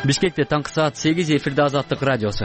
Бишкекте таңкы саат 8 эфирде Азаттык радиосу.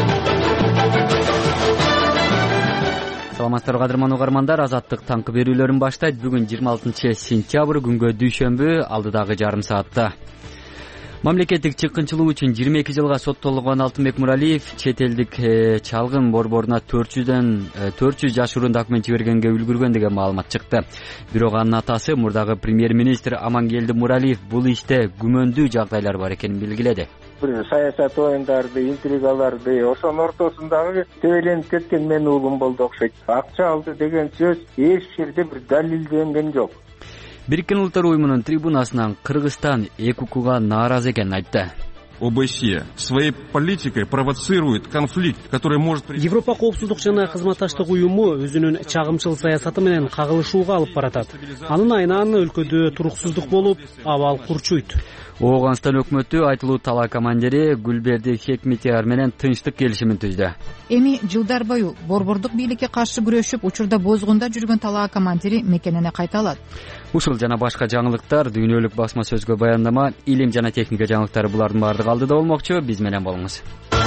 Саламаттар кадырман угармандар, Азаттык таңкы берүүлөрүн баштайт. Бүгүн 26 сентябрь күнгө дүйшөмбү, алдыдагы жарым саатта. Мамлекеттик чыккынчылык үчүн 22 жылга соттолгон Алтынбек Муралиев чет элдик чалгын борборуна 400 жашыруун документ жибергенге үлгүргөн деген маалымат чыкты. Бирок анын атасы, мурдагы премьер-министр Амангелди Муралиев бул иште күмөндүү жагдайлар бар экенин белгиледи. Бир саясат оюндарды, интригаларды, ошонун ортосундагы тебеленип кеткен менин уулум болду окшойт. Акча алды деген сөз эч жерде бир далилденген жок. Бириккен Улуттар уюмунун трибунасынан Кыргызстан ЭКУКга нааразы экенин айтты. ОБСЕ своей политикой провоцирует конфликт, который может... Европа коопсуздук жана кызматташтык уюму өзүнүн чагымчыл саясаты менен кагылышууга алып баратат. Анын айынан өлкөдө туруксуздук болуп, абал курчуйт. Ооганстан өкмөтү айтылуу талаа командири Гүлберди Хекметияр менен тынчтык келишимин түздү. Эми жылдар бою борбордук бийликке каршы күрөшүп, учурда бозгунда жүргөн талаа командири мекенине кайталат. Ушул жана башка жаңылыктар, дүйнөлүк басма сөзгө баяндама, илим жана техника жаңылыктары булардын баардыгы алдыда болмокчу. Биз менен болуңуз.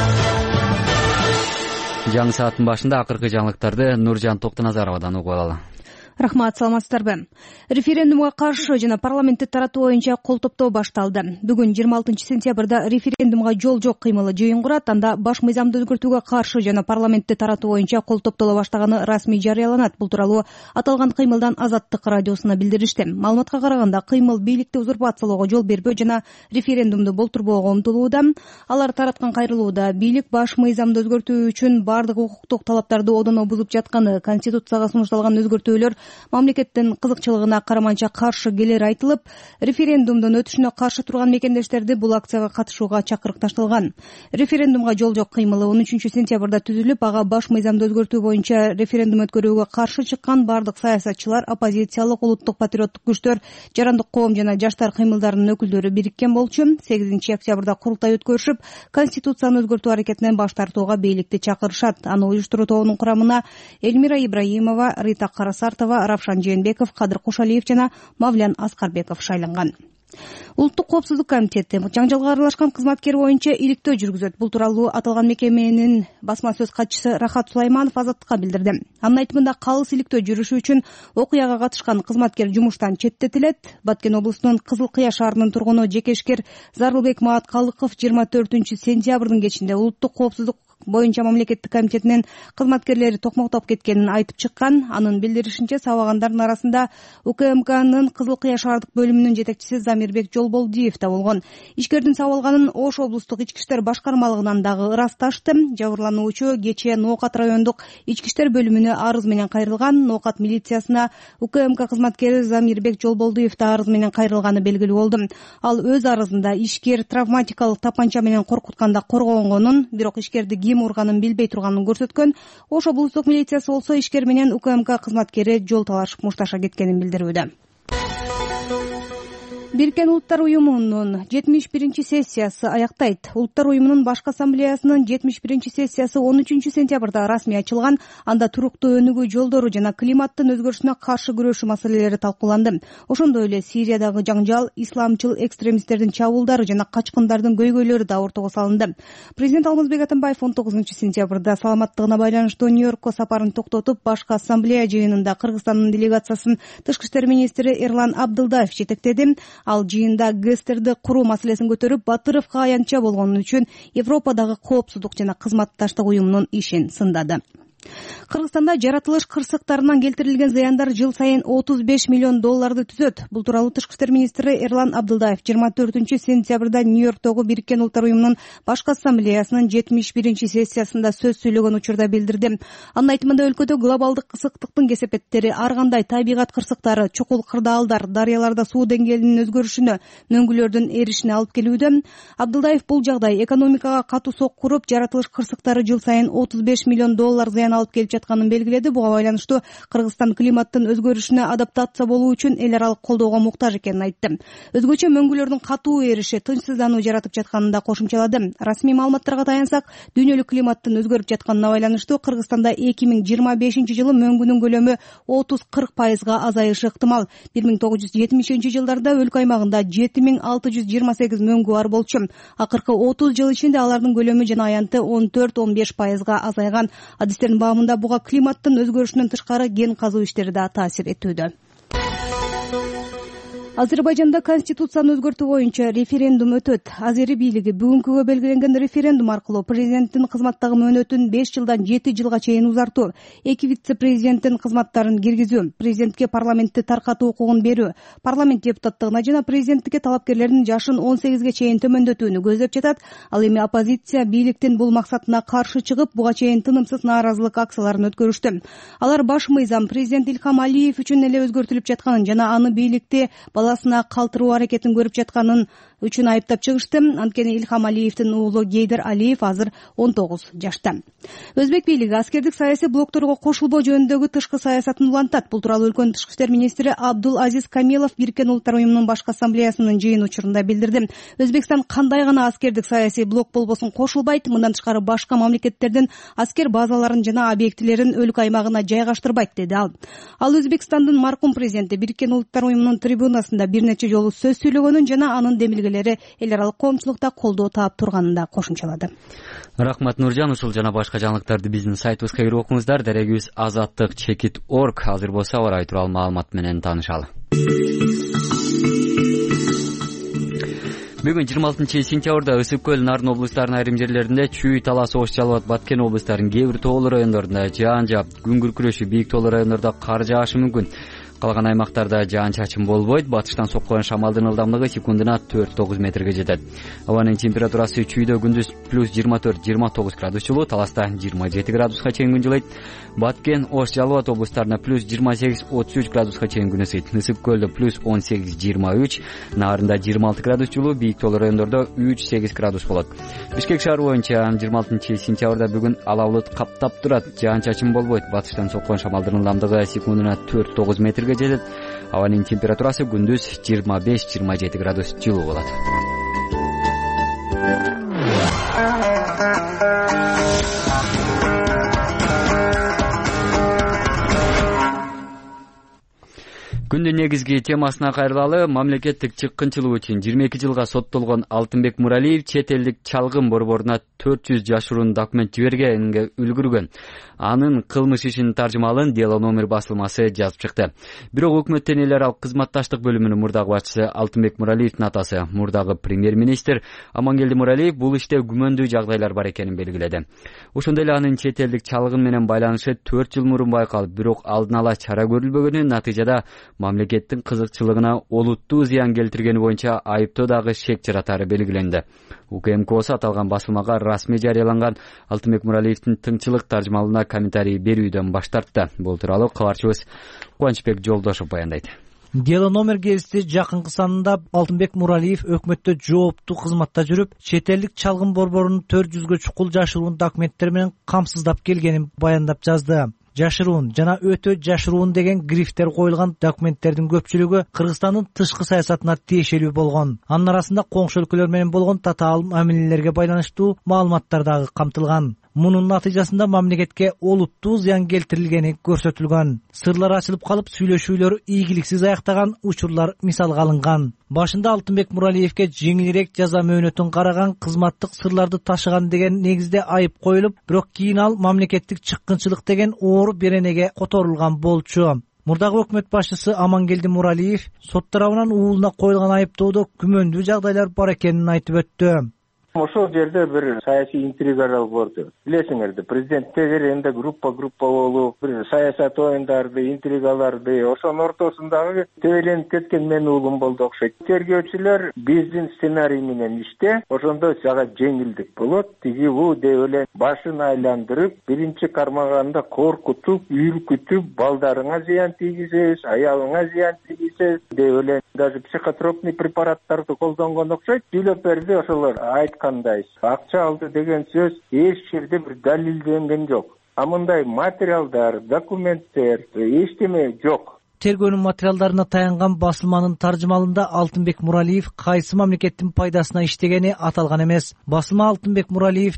Жаңы сааттын башында акыркы жаңылыктарды Нуржан Токтоназаровадан угуп алалы. Рахмат, саламатсыздарбы. Референдумга каршы жана парламентти таратуу боюнча кол топтоо башталды. Бүгүн 26 сентябрда референдумга жол жок кыймылы жыйын курат. Анда баш мыйзамды өзгөртүүгө каршы жана парламентти таратуу боюнча кол топтоло баштаганы расмий жарыяланат. Бул тууралуу аталган кыймылдан Азаттык радиосуна билдиришти. Маалыматка караганда, кыймыл бийликти узурпациялоого жол бербөө жана референдумду болтурбоого умтулууда. Алар тараткан кайрылууда бийлик баш мыйзамды өзгөртүү үчүн бардык укуктук талаптарды одоно бузуп жатканы, конституцияга сунушталган өзгөртүүлөр мамлекеттин кызыкчылыгына караманча каршы келери айтылып, референдумдун өтүшүнө каршы турган мекендештерди бул акцияга катышууга чакырыкташтырылган. Референдумга жол жок кыймылы 13 сентябрда түзүлүп, ага баш мыйзамды өзгөртүү боюнча референдум өткөрүүгө каршы чыккан бардык саясатчылар, оппозициялык, улуттук патриоттук күчтөр, жарандык коом жана жаштар кыймылдарынын өкүлдөрү бириккен болчу. 8 октябрда курултай өткөрүшүп, конституцияны өзгөртүү аракетинен баш тартууга бийликти чакырышат. Аны уюштуруу тобунун курамына Эльмира Ибраимова, Рита Карасартова, Равшан Жээнбеков, Кадыр Кушалиев жана Мавлян Аскарбеков шайланган. Улуттук коопсуздук комитети жаңжалга аралашкан кызматкер боюнча иликтөө жүргүзөт. Бул тууралуу аталган мекеменин басма сөз катчысы Рахат Сулайманов Азаттыкка билдирди. Анын айтымында, калыс иликтөө жүрүшү үчүн окуяга катышкан кызматкер жумуштан четтетилет. Баткен облусунун Кызыл Кыя шаарынын тургуну жекешкер Зарылбек Мааткалыков 24 сентябрдын кечинде улуттук коопсуздук боюнча мамлекеттик комитетинин кызматкерлери токмоктоп кеткенин айтып чыккан. Анын билдиришинче, сабагандардын арасында УКМКнын Кызыл Кыя шаардык бөлүмүнүн жетекчиси Замирбек Жолболдиев да болгон. Ишкердин сабалганын Ош облустук ички иштер башкармалыгынан дагы ырасташты. Жабырлануучу кечээ Ноокат райондук ички иштер бөлүмүнө арыз менен кайрылган. Ноокат милициясына УКМК кызматкери Замирбек Жолболдиев да арыз менен кайрылганы белгилүү болду. Ал өз арызында ишкер травматикалык тапанча менен коркутканда коргонгонун, бирок ишкерди ким урганын билбей турганын көрсөткөн. Ош облустук милициясы болсо ишкер менен УКМК кызматкери жол талашып мушташа кеткенин билдирүүдө. Бириккен Улуттар уюмунун 71 сессиясы аяктайт. Улуттар уюмунун башкы ассамблеясынын 71 сессиясы 13 сентябрда расмий ачылган. Анда туруктуу өнүгүү жолдору жана климаттын өзгөрүшүнө каршы күрөшүү маселелери талкууланды. Ошондой эле Сириядагы жаңжал, исламчыл экстремисттердин чабуулдары жана качкындардын көйгөйлөрү да ортого салынды. Президент Алмазбек Атамбаев 19 сентябрда саламаттыгына байланыштуу Нью-Йоркко сапарын токтотуп, башкы ассамблея жыйынында Кыргызстандын делегациясын тышкы иштер министри Эрлан Абдылдаев жетектеди. Ал жыйында ГСТРди куруу маселесин көтөрүп, Батыровго аянтча болгону үчүн Европадагы коопсуздук жана кызматташтык уюмунун ишин сындады. Кыргызстанда жаратылыш кырсыктарынан келтирилген зыяндар жыл сайын $35 миллион түзөт. Бул тууралуу тышкы иштер министри Эрлан Абдылдаев 24 сентябрда Нью-Йорктогу Бириккен Улуттар уюмунун башкы ассамблеясынын 71 сессиясында сөз сүйлөгөн учурда билдирди. Анын айтымында, өлкөдө глобалдык ысыктыктын кесепеттери ар кандай табигат кырсыктары, чукул кырдаалдар, дарыяларда суу деңгээлинин өзгөрүшүнө, мөңгүлөрдүн эришине алып келүүдө. Абдылдаев бул жагдай экономикага катуу сокку уруп, жаратылыш кырсыктары жыл сайын $35 миллион зыян жакын алып келип жатканын белгиледи. Буга байланыштуу Кыргызстан климаттын өзгөрүшүнө адаптация болуу үчүн эл аралык колдоого муктаж экенин айтты. Өзгөчө мөңгүлөрдүн катуу эриши тынчсыздануу жаратып жатканын да кошумчалады. Расмий маалыматтарга таянсак, дүйнөлүк климаттын өзгөрүп жатканына байланыштуу Кыргызстанда 2025-жылы мөңгүнүн көлөмү 30-40% азайышы ыктымал. 1970-жылдарда өлкө аймагында 7628 мөңгү бар болчу. Акыркы 30 жыл ичинде алардын көлөмү жана аянты 14-15% азайган. Адистердин баамында буга климаттын өзгөрүшүнөн тышкары кен казуу иштери да таасир этүүдө. Азербайжанда конституцияны өзгөртүү боюнча референдум өтөт. Азери бийлиги бүгүнкүгө белгиленген референдум аркылуу президенттин кызматтагы мөөнөтүн 5 жылдан 7 жылга чейин узартуу, 2 вице-президенттин кызматтарын киргизүү, президентке парламентти таркатуу укугун берүү, парламент депутаттыгына жана президенттикке талапкерлердин жашын 18ге чейин төмөндөтүүнү көздөп жатат. Ал эми оппозиция бийликтин бул максатына каршы чыгып, буга чейин тынымсыз нааразылык акцияларын өткөрүштү. Алар баш мыйзам президент Илхам Алиев үчүн эле өзгөртүлүп жатканын жана аны бийликти баласына калтыруу аракетин көрүп жатканын үчүн айыптап чыгышты. Анткени Илхам Алиевдин уулу Гейдер Алиев азыр 19 жашта. Өзбек бийлиги аскердик саясий блокторго кошулбоо жөнүндөгү тышкы саясатын улантат. Бул тууралуу өлкөнүн тышкы иштер министри Абдул Азиз Камилов Бириккен Улуттар уюмунун башкы ассамблеясынын жыйын учурунда билдирди. Өзбекстан кандай гана аскердик саясий блок болбосун кошулбайт, мындан тышкары башка мамлекеттердин аскер базаларын жана объектилерин өлкө аймагына жайгаштырбайт, деди ал. Ал Өзбекстандын маркум президенти Бириккен Улуттар уюмунун трибунасында бир нече жолу сөз сүйлөгөнүн жана анын демилгелери эл аралык коомчулукта колдоо таап турганын да кошумчалады. Рахмат Нуржан. Ушул жана башка жаңылыктарды биздин сайтыбызга кирип окуңуздар. Дарегибиз azattik.org. Азыр болсо аба ырайы тууралуу маалымат менен таанышалы. Бүгүн 26-сентябрда Ысык көл, Нарын облустарынын айрым жерлеринде, Чүй, Талас, Ош, Жалал Абад, Баткен облустарынын кээ бир тоолуу райондорунда жаан жаап, күн күркүрөшү, бийик тоолуу райондордо кар жаашы мүмкүн. Калган аймактарда жаан-чачын болбойт. Батыштан соккон шамалдын ылдамдыгы секундуна 4-9 метрге жетет. Абанын температурасы Чүйдө күндүз +24-29 градус жылуу, Таласта 27 градуска чейин күн жылыйт. Баткен, Ош, Жалал Абад облустарында +28-33 градуска чейин күн ысыйт. Ысык көлдө +18-23, Нарында 26 градус жылуу, бийик тоолуу райондордо 3-8 градус болот. Бишкек шаары боюнча 26-сентябрда бүгүн ала булут каптап турат. Жаан-чачын болбойт. Батыштан соккон шамалдын ылдамдыгы секундуна 4-9 метрге жетет. Абанын температурасы күндүз 25-27 градус жылуу болот. Күндүн негизги темасына кайрылалы. Мамлекеттик чыккынчылык үчүн 22 жылга соттолгон Алтынбек Муралиев чет элдик чалгын борборуна 400 жашыруун документ жибергенге үлгүргөн. Анын кылмыш ишинин таржымалын Дело номер басылмасы жазып чыкты. Бирок өкмөттөн эл аралык кызматташтык бөлүмүнүн мурдагы башчысы Алтынбек Муралиевдин атасы, мурдагы премьер-министр Амангелди Муралиев бул иште күмөндүү жагдайлар бар экенин белгиледи. Ошондой эле анын чет элдик чалгын менен байланышы 4 жыл мурун байкалып, бирок алдын ала чара көрүлбөгөнү натыйжада мамлекеттин кызыкчылыгына олуттуу зыян келтиргени боюнча айыптоо дагы шек жаратары белгиленди. УКМКОсу аталган басылмага расмий жарыяланган Алтынбек Муралиевдин тыңчылык таржымалына комментарий берүүдөн баш тартты. Бул тууралуу кабарчыбыз Кубанычбек Жолдошов баяндайт. Дело номер гезити жакынкы санында Алтынбек Муралиев өкмөттө жооптуу кызматта жүрүп, чет элдик чалгын борборунун 400гө чукул жашыруун документтер менен камсыздап келгенин баяндап жазды. Жашыруун жана өтө жашыруун деген грифтер коюлган документтердин көпчүлүгү Кыргызстандын тышкы саясатына тиешелүү болгон. Анын арасында коңшу өлкөлөр менен болгон татаал мамилелерге байланыштуу маалыматтар дагы камтылган. Мунун натыйжасында мамлекетке олуттуу зыян келтирилгени көрсөтүлгөн. Сырлар ачылып калып, сүйлөшүүлөр ийгиликсиз аяктаган учурлар мисалга алынган. Башында Алтынбек Муралиевке жеңилирээк жаза мөөнөтүн караган, кызматтык сырларды ташыган деген негизде айып коюлуп, бирок кийин ал мамлекеттик чыккынчылык деген оор беренеге которулган болчу. Мурдагы өкмөт башчысы Амангелди Муралиев сот тарабынан уулуна коюлган айыптоодо күмөндүү жагдайлар бар экенин айтып өттү. Ошол жерде бир саясий интригалар болду. Билесиңерди, президент тегеренде группа болуп, бир саясат оюндарды, интригаларды, ошонун ортосундагы тебеленип кеткен менин уулум болду окшойт. Тергөөчүлөр биздин сценарий менен иште, ошондо жага жеңилдик болот. Тиги бу деп эле башын айландырып, биринчи кармаганда коркутуп, үркүтүп, балдарыңа зыян тийгизебиз, аялыңа зыян тийгизебиз деп эле даже психотропный препараттарды колдонгон окшойт. Сүйлөп берди ошолор. Акча алды деген сөз эч жерде бир далилденген жок. мындай материалдар, документтер эчтеме жок. Тергөөнүн материалдарына таянган басылманын таржымалында Алтынбек Муралиев кайсы мамлекеттин пайдасына иштегени аталган эмес. Басылма Алтынбек Муралиев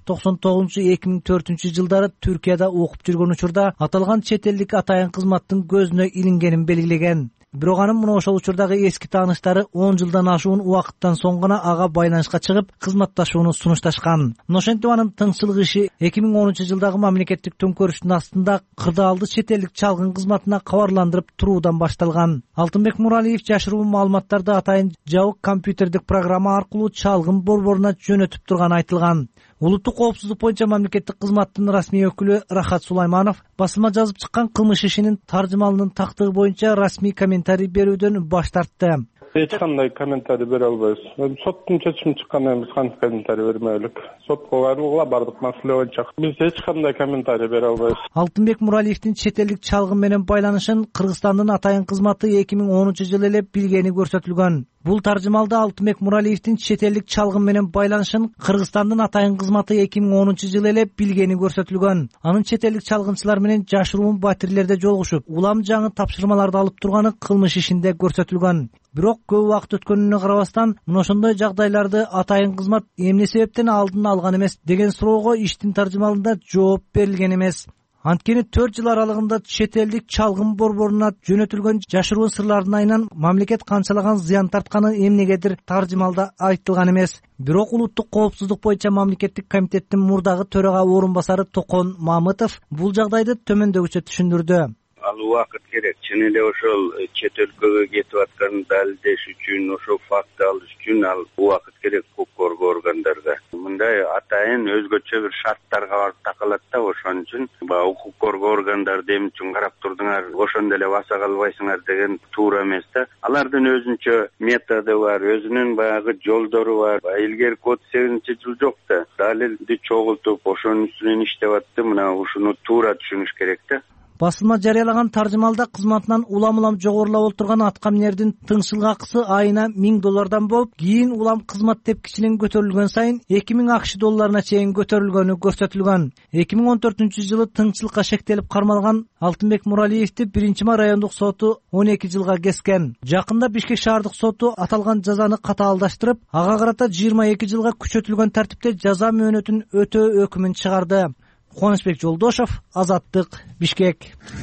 99-2004 жылдары Түркияда окуп жүргөн учурда аталган чет элдик атайын кызматтын көзүнө илингенин белгилеген. Бирок анын мына ошол учурдагы эски тааныштары 10 жылдан ашуун убакыттан соң гана ага байланышка чыгып, кызматташууну сунушташкан. Ошентип анын тыңчылык иши 2010 жылдагы мамлекеттик төңкөрүштүн астында кырдаалды чет элдик чалгын кызматына кабарландырып туруудан башталган. Алтынбек Муралиев жашыруу маалыматтарды атайын жабык компьютердик программа аркылуу чалгын борборуна жөнөтүп турганы айтылган. Улуттук коопсуздук боюнча мамлекеттик кызматтын расмий өкүлү Рахат Сулайманов басылма жазып чыккан кылмыш ишинин таржымалынын тактыгы боюнча расмий комментарий берүүдөн баш тартты. Эч кандай комментарий бере албайбыз. Соттун чечими чыккандан кийин кантип комментарий бермелик? Сотко барууга бардык маселе боюнча биз эч кандай комментарий бере албайбыз. Алтынбек Муралиевдин чет элдик чалгын менен байланышын Кыргызстандын атайын кызматы 2010 жылы эле билгени көрсөтүлгөн. Бул таржымалда Алтынбек Муралиевдин чет элдик чалгын менен байланышын Кыргызстандын атайын кызматы 2010 жылы эле билгени көрсөтүлгөн. Анын чет элдик чалгынчылар менен жашыруун батирлерде жолугушуп, улам жаңы тапшырмаларды алып турганы кылмыш ишинде көрсөтүлгөн. Бирок көп убакыт өткөнүнө карабастан, мына ошондой жагдайларды атайын кызмат эмне себептен алдын алган эмес деген суроого иштин таржымалында жооп берилген эмес. Анткени 4 жыл аралыгында чет элдик чалгын борборуна жөнөтүлгөн жашыруун сырлардын айынан мамлекет канчалаган зыян тартканы эмнегедир таржымалда айтылган эмес. Бирок улуттук коопсуздук боюнча мамлекеттик комитеттин мурдагы төрага орун басары Токон Мамытов бул жагдайды төмөндөгүчө түшүндүрдү. Ал убакыт керек. Чын эле ошол чет өлкөгө кетип атканын далилдеш үчүн, ошол факты алыш үчүн ал убакыт керек укук коргоо органдарга. Мындай атайын өзгөчө бир шарттарга барып такалат да, ошон үчүн баягы укук коргоо органдары эмне үчүн карап турдуңар, ошондо эле баса калбайсыңар деген туура эмес да. Алардын өзүнчө методу бар, өзүнүн баягы жолдору бар. Илгери код 8-жыл жок да. Далилди чогултуп, ошонун үстүнөн иштеп атты. Мына ушуну туура түшүнүш керек да. Басылма жарыялаган таржымалда кызматынан улам жогорулап отурган аткаминердин тыңшылык акысы айына $1000 болуп, кийин улам кызмат тепкичинин көтөрүлгөн сайын $2000 чейин көтөрүлгөнү көрсөтүлгөн. 2014 жылы тыңчылыкка шектелип кармалган Алтынбек Муралиевди 1-май райондук соту 12 жылга кескен. Жакында Бишкек шаардык соту аталган жазаны катаалдаштырып, ага карата 22 жылга күчөтүлгөн тартипте жаза мөөнөтүн өтөө өкүмүн чыгарды. Кубанычбек Жолдошов, Азаттык, Бишкек.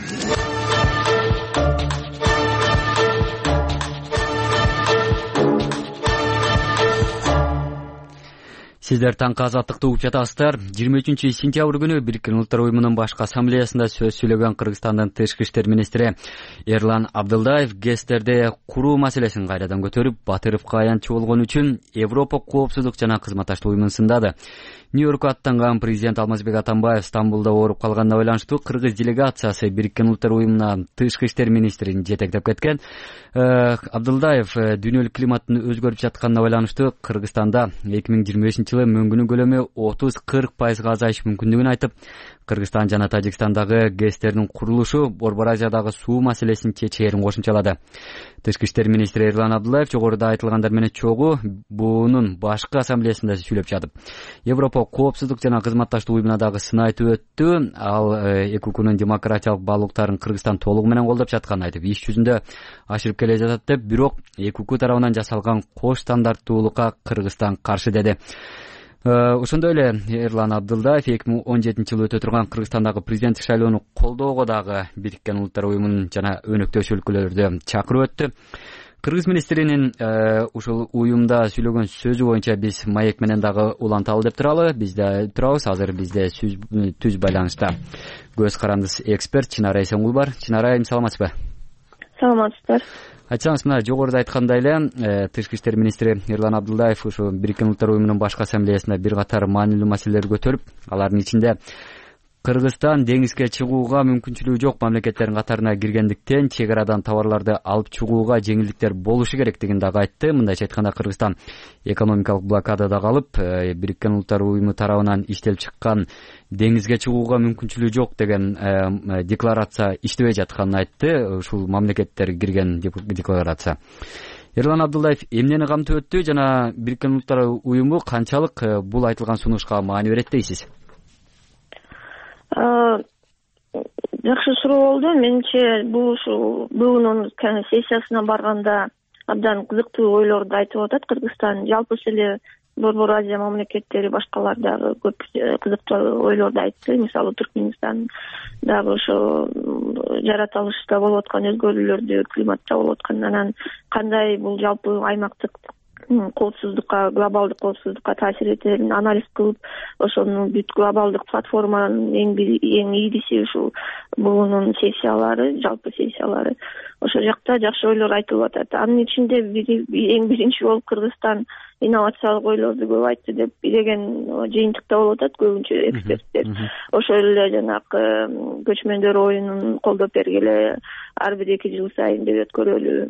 Сиздер таңкы Азаттыкты угуп жатасыздар. 23 сентябрь күнү Бириккен Улуттар уюмунун башкы ассамблеясында сөз сүйлөгөн Кыргызстандын тышкы иштер министри Эрлан Абдылдаев ГЭСтерде куруу маселесин кайрадан көтөрүп, Батыровго аянтчы болгон үчүн Европа коопсуздук жана кызматташтык уюмун сындады. Нью-Йоркко аттанган президент Алмазбек Атамбаев Стамбулда ооруп калганына байланыштуу кыргыз делегациясы Бириккен Улуттар уюмуна тышкы иштер министрин жетектеп кеткен. Абдылдаев дүйнөлүк климаттын өзгөрүп жатканына байланыштуу Кыргызстанда 2025 жылы мөңгүнүн көлөмү 30-40% азайышы мүмкүндүгүн айтып, Кыргызстан жана Тажикстандагы ГЭСтердин курулушу Борбор Азиядагы суу маселесин чечээрин кошумчалады. Тышкы иштер министри Эрлан Абдылдаев жогоруда айтылгандар менен чогуу буунун башкы ассамблеясында сүйлөп жатып, Европа коопсуздук жана кызматташтык уюмуна дагы сын айтып өттү. Ал ЭКУКнун демократиялык баалуулуктарын Кыргызстан толугу менен колдоп жатканын айтып, иш жүзүндө ашырып келе жатат деп, бирок ЭКУК тарабынан жасалган кош стандарттуулукка Кыргызстан каршы деди. Ошондой эле Эрлан Абдылдаев 2017 жылы өтө турган Кыргызстандагы президенттик шайлоону колдоого дагы Бириккен Улуттар уюмунун жана өнөктөш өлкөлөрдө чакырып өттү. Кыргыз министринин ушул уюмда сүйлөгөн сөзү боюнча биз маек менен дагы уланталы деп туралы. Бизде турабыз. Азыр бизде түз байланышта көз карандыс эксперт Чынара Эсенгул бар. Чынара айым, саламатсызбы? Саламатсыздар. Айтсаңыз, мына жогоруда айткандай эле тышкы иштер министри Эрлан Абдылдаев ушу Бириккен Улуттар уюмунун башкы ассамблеясында бир катар маанилүү маселелерди көтөрүп, алардын ичинде Кыргызстан деңизге чыгууга мүмкүнчүлүгү жок мамлекеттердин катарына киргендиктен чек арадан товарларды алып чыгууга жеңилдиктер болушу керектигин дагы айтты. Мындайча айтканда, Кыргызстан экономикалык блокадада калып, Бириккен Улуттар уюму тарабынан иштелип чыккан деңизге чыгууга мүмкүнчүлүгү жок деген декларация иштебей жатканын айтты. Ушул мамлекеттер кирген декларация. Эрлан Абдылдаев эмнени камтып өттү жана Бириккен Улуттар уюму канчалык бул айтылган сунушка маани берет дейсиз? Жакшы суроо болду. Менимче бул ушу БУнун сессиясына барганда абдан кызыктуу ойлорду айтып атат. Кыргызстан жалпы эле Борбор Азия мамлекеттери башкалар дагы көп кызыктуу ойлорду айтты. Мисалы Түркмөнстан дагы ошо жаратылышта болуп аткан өзгөрүүлөрдү, климатта болуп аткан, анан кандай бул жалпы аймактык коопсуздукка, глобалдык коопсуздукка таасир этерин анализ кылып, ошону бүт глобалдык платформанын эң ийгиси ушул БУнун сессиялары, жалпы сессиялары. Ошол жакта жакшы ойлор айтылып атат. Анын ичинде эң биринчи болуп Кыргызстан инновациялык ойлорду көп айтты деп деген жыйынтыкта болуп атат көбүнчө эксперттер. Ошол эле жанагы көчмөндөр оюнун колдоп бергиле, ар бир 2 жыл сайын деп өткөрөлү.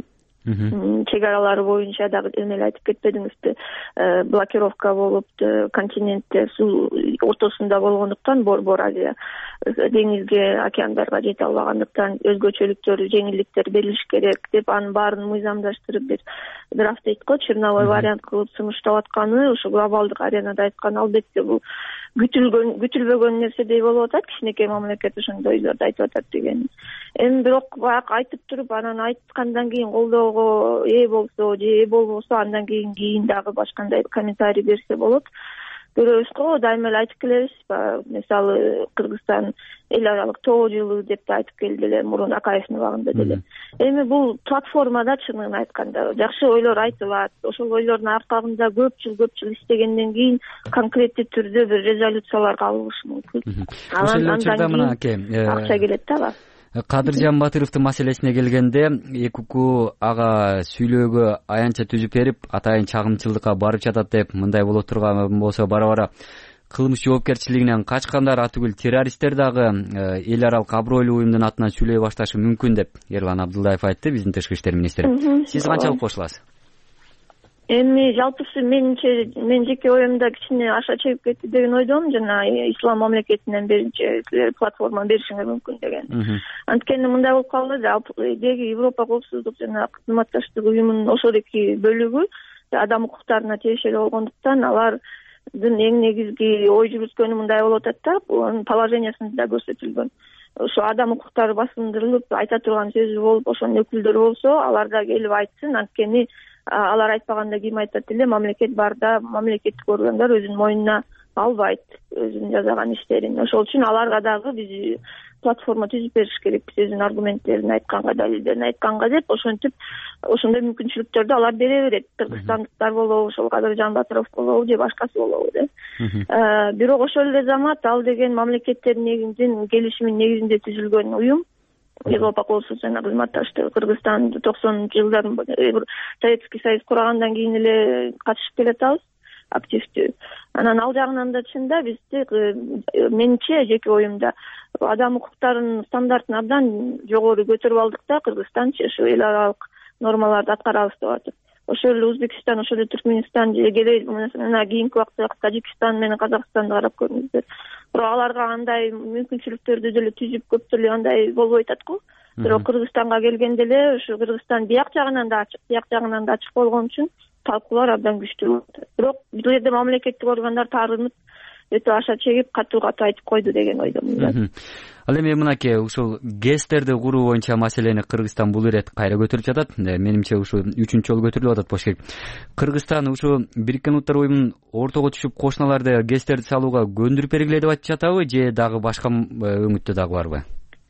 Чек аралары боюнча дагы эмне айтып кетпедиңизби, блокировка болуп, континентте суу ортосунда болгондуктан Борбор Азия деңизге, океандарга жете албагандыктан өзгөчөлүктөр, жеңилдиктер берилиш керек деп анын баарын мыйзамдаштырып бир драфт дейт го, черновой вариант кылып сунуштап атканы, ошо глобалдык аренада айткан, албетте бул күтүлбөгөн нерседей болуп атат. Кичинекей мамлекет ошондой ойлорду айтып атат деген. Эми бирок баягы айтып туруп, анан айткандан кийин колдоого ээ болсо же ээ болбосо, андан кийин дагы башкандай комментарий берсе болот. Көрөбүз го, дайыма эле айтып келебиз. Мисалы Кыргызстан эл аралык тоо жылы деп да айтып келди эле мурун Акаевдин убагында деле. Эми бул платформада чынын айтканда жакшы ойлор айтылат. Ошол ойлордун аркагында көп жыл истегенден кийин конкреттүү түрдө бир резолюциялар кабылышы мүмкүн. Ошол учурда мына аке акча келет да. Кадыржан Батыровдун маселесине келгенде, ЭКУ ага сүйлөөгө аянтча түзүп берип, атайын чагымчылыкка барып жатат деп, мындай боло турган болсо бара-бара кылмыш жоопкерчилигинен качкандар, атүгүл террористтер дагы эл аралык абройлуу уюмдун атынан сүйлөй башташы мүмкүн деп Эрлан Абдулдаев айтты, биздин тышкы иштер министри. Сиз канчалык кошуласыз? Эми жалпысы мен жеке оюмда кичине аша чегип кетти деген ойдомун. Жана ислам мамлекетинен биринчи платформа беришиңер мүмкүн деген. Анткени мындай болуп калды да, деги Европа коопсуздук жана кызматташтык уюмунун ошол эки бөлүгү адам укуктарына тиешелүү болгондуктан алардын эң негизги ой жүрүскөнү мындай болуп атат да, анын положениясында көрсөтүлгөн. Ошо адам укуктары басындырылып, айта турган сөзү болуп, ошонун өкүлдөрү болсо, алар да келип айтсын. Анткени алар айтпаганда ким айтат эле, мамлекет барда мамлекеттик органдар өзүнүн мойнуна албайт өзүнүн жасаган иштерин. Ошол үчүн аларга дагы биз платформа түзүп бериш керекпиз, өзүнүн аргументтерин айтканга, далилдерин айтканга деп, ошентип ошондой мүмкүнчүлүктөрдү алар бере берет. Кыргызстандыктар болобу, ошол Кадыржан Батыров болобу же башкасы болобу деп. Бирок ошол эле замат ал деген мамлекеттердин негизинин келишиминин негизинде түзүлгөн уюм. Европа коопсуздук жана кызматташтыгы Кыргызстан 90-жылдарын Советский Союз курагандан кийин эле катышып келатабыз активдүү. Анан ал жагынан да чында бизде менимче жеке оюмда адам укуктарынын стандартын абдан жогору көтөрүп алдык да, Кыргызстанчы ошо эл аралык нормаларды аткарабыз деп атып. Ошол эле Өзбекстан, ошол эле Түркмөнстан же мына кийинки убакта Тажикстан менен Казакстанды карап көрүңүздөр. Бирок аларга андай мүмкүнчүлүктөрдү деле түзүп көп деле андай болбой атат го. Бирок Кыргызстанга келгенде эле ушу Кыргызстан бияк жагынан да ачык болгон үчүн талкуулар абдан күчтүү болот. Бирок бул жерде мамлекеттик органдар таарынып өтө аша чегип катуу айтып койду деген ойдомун. Ал эми мынакей ушул ГЭСтерди куруу боюнча маселени Кыргызстан бул ирет кайра көтөрүп жатат. Менимче ушу 3-чү жолу көтөрүлүп атат болуш керек. Кыргызстан ушу Бириккен Улуттар уюмунун ортого түшүп кошуналарды ГЭСтерди салууга көндүрүп бергиле деп айтып жатабы же дагы башка өңүттө дагы барбы?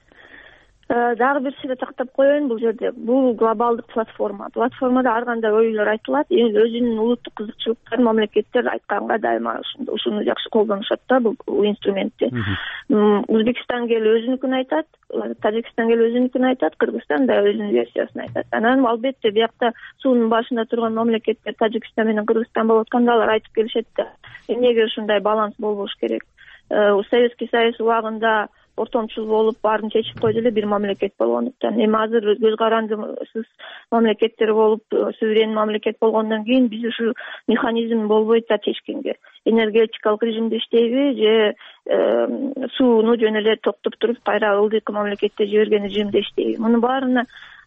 Дагы бир сире тактап коеюн бул жерде. Бул глобалдык платформа. Платформада ар кандай ойлор айтылат. Өзүнүн улуттук кызыкчылыктарын мамлекеттер айтканга дайыма ушуну жакшы колдонушат да бул инструментти. Өзбекстан келип өзүнүкүн айтат, Тажикстан келип өзүнүкүн айтат, Кыргызстан да өзүнүн версиясын айтат. Анан албетте биякта суунун башында турган мамлекеттер Тажикстан менен Кыргызстан болуп атканда алар айтып келишет да. Эмнеге ушундай баланс болбош керек? Советский Союз убагында ортомчул болуп баарын чечип койду эле бир мамлекет болгондуктан. Эми азыр көз карандысыз мамлекеттер болуп, суверен мамлекет болгондон кийин биз ушу механизм болбойт да чечкенге. Энергетикалык режимде иштейби же сууну жөн эле токтоп туруп кайра ылдыйкы мамлекетте жиберген режимде иштейби. Мунун баарына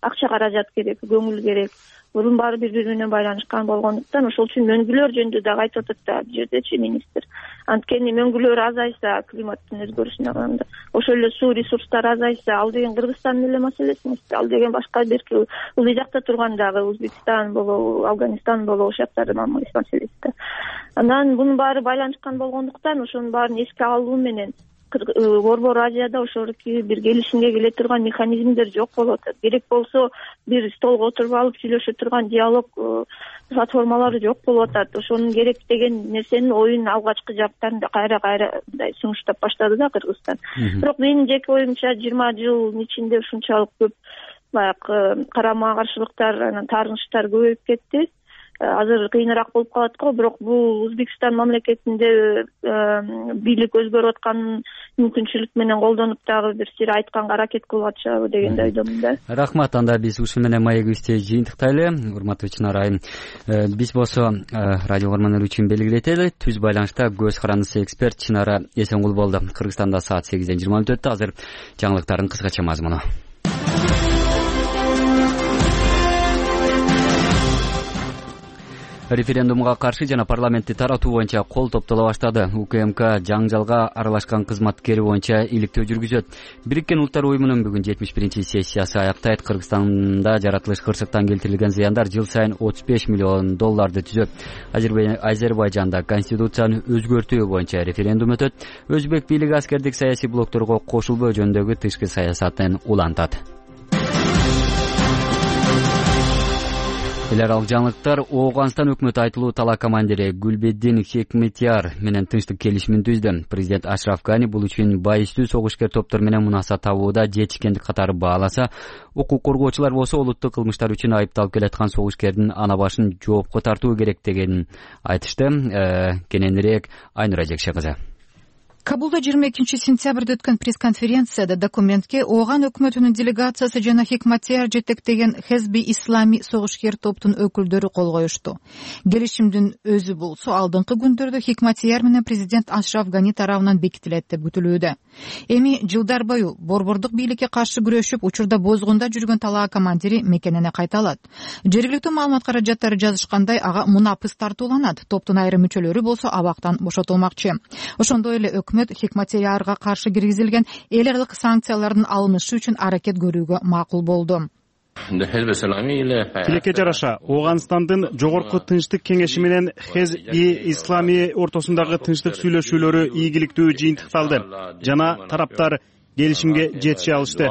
акча каражат керек, көңүл керек. Bunun баары бири менен байланышкан болгондуктан ошол үчүн мөңгүлөр жөнүндө дагы айтып атат да бул жердечи министр. Анткени мөңгүлөр азайса, климаттын өзгөрүшүнө караганда, ошол эле суу ресурстары азайса, ал деген Кыргызстандын эле маселеси эмес, ал деген башка берки ылдый жакта турган дагы Өзбекстан болобу, Афганистан болобу, ошол жактарды маселеси да. Анан бунун баары байланышкан болгондуктан ошонун баарын эске алуу менен Борбор Азияда ошолки бир келишимге келе турган механизмдер жок болуп атат. Керек болсо бир столго отуруп алып сүйлөшө турган диалог платформалары жок болуп атат. Ошонун керек деген нерсенин оюн алгачкы жактарында кайра мындай сунуштап баштады да Кыргызстан. Бирок менин жеке оюмча 20 жылдын ичинде ушунчалык көп баягы карама каршылыктар, анан таарынычтар көбөйүп кетти. Азыр кыйыныраак болуп калат го, бирок бул Өзбекстан мамлекетинде бийлик өзгөрүп атканын мүмкүнчүлүк менен колдонуп дагы бир сир айтканга аракет кылып атышабы деген ойдомун да. Рахмат. Анда биз ушу менен маегибизди жыйынтыктайлы. Урматтуу Чынар айым, биз болсо радио угармандар үчүн белгилетели, түз байланышта көз карандысы эксперт Чынара Эсенгул болду. Кыргызстанда саат 8:20 өттү. Азыр жаңылыктардын кыскача мазмуну. Референдумга каршы жана парламентти таратуу боюнча кол топтоло баштады. УКМК жаңжалга аралашкан кызматкери боюнча иликтөө жүргүзөт. Бириккен Улуттар уюмунун бүгүн 71 сессиясы аяктайт. Кыргызстанда жаратылыш кырсыктан келтирилген зыяндар жыл сайын 35 миллион долларды түзөт. Азербайжанда конституцияны өзгөртүү боюнча референдум өтөт. Өзбек бийлиги аскердик саясий блокторго кошулбоо жөнүндөгү тышкы саясатын улантат. Эл аралык жаңылыктар. Ооганстан өкмөтү айтылуу талаа командири Гүлбеддин Хекметияр менен тынчтык келишимин түздү. Президент Ашраф Гани бул үчүн байыстуу согушкер топтор менен мунаса табууда жетишкендик катары бааласа, укук коргоочулар болсо олуттук кылмыштар үчүн айыпталып келаткан согушкердин ана башын жоопко тартуу керек дегенин айтышты. Кененирээк Айнура Жекше кызы. Кабулда 22 сентябрда өткөн пресс-конференцияда документке Ооган өкмөтүнүн делегациясы жана Хекматияр жетектеген Хезби Ислами согушкер топтун өкүлдөрү кол коюшту. Келишимдин өзү болсо алдыңкы күндөрдө Хекматияр менен президент Ашраф Гани тарабынан бекитилет деп күтүлүүдө. Эми жылдар бою борбордук бийликке каршы күрөшүп, учурда бозгунда жүргөн талаа командири мекенене кайталат. Жергиликтүү маалымат каражаттары жазышкандай, ага мунапыс тартууланат. Топтун айрым мүчөлөрү болсо абактан бошотулмакчы. Ошондой эле Хекматиярга каршы киргизилген эл аралык санкциялардын алынышы үчүн аракет көрүүгө макул болду. Тилекке жараша Ооганстандын жогорку тынчтык кеңеши менен Хезби Ислами ортосундагы тынчтык сүйлөшүүлөрү ийгиликтүү жыйынтыкталды жана тараптар келишимге жетише алышты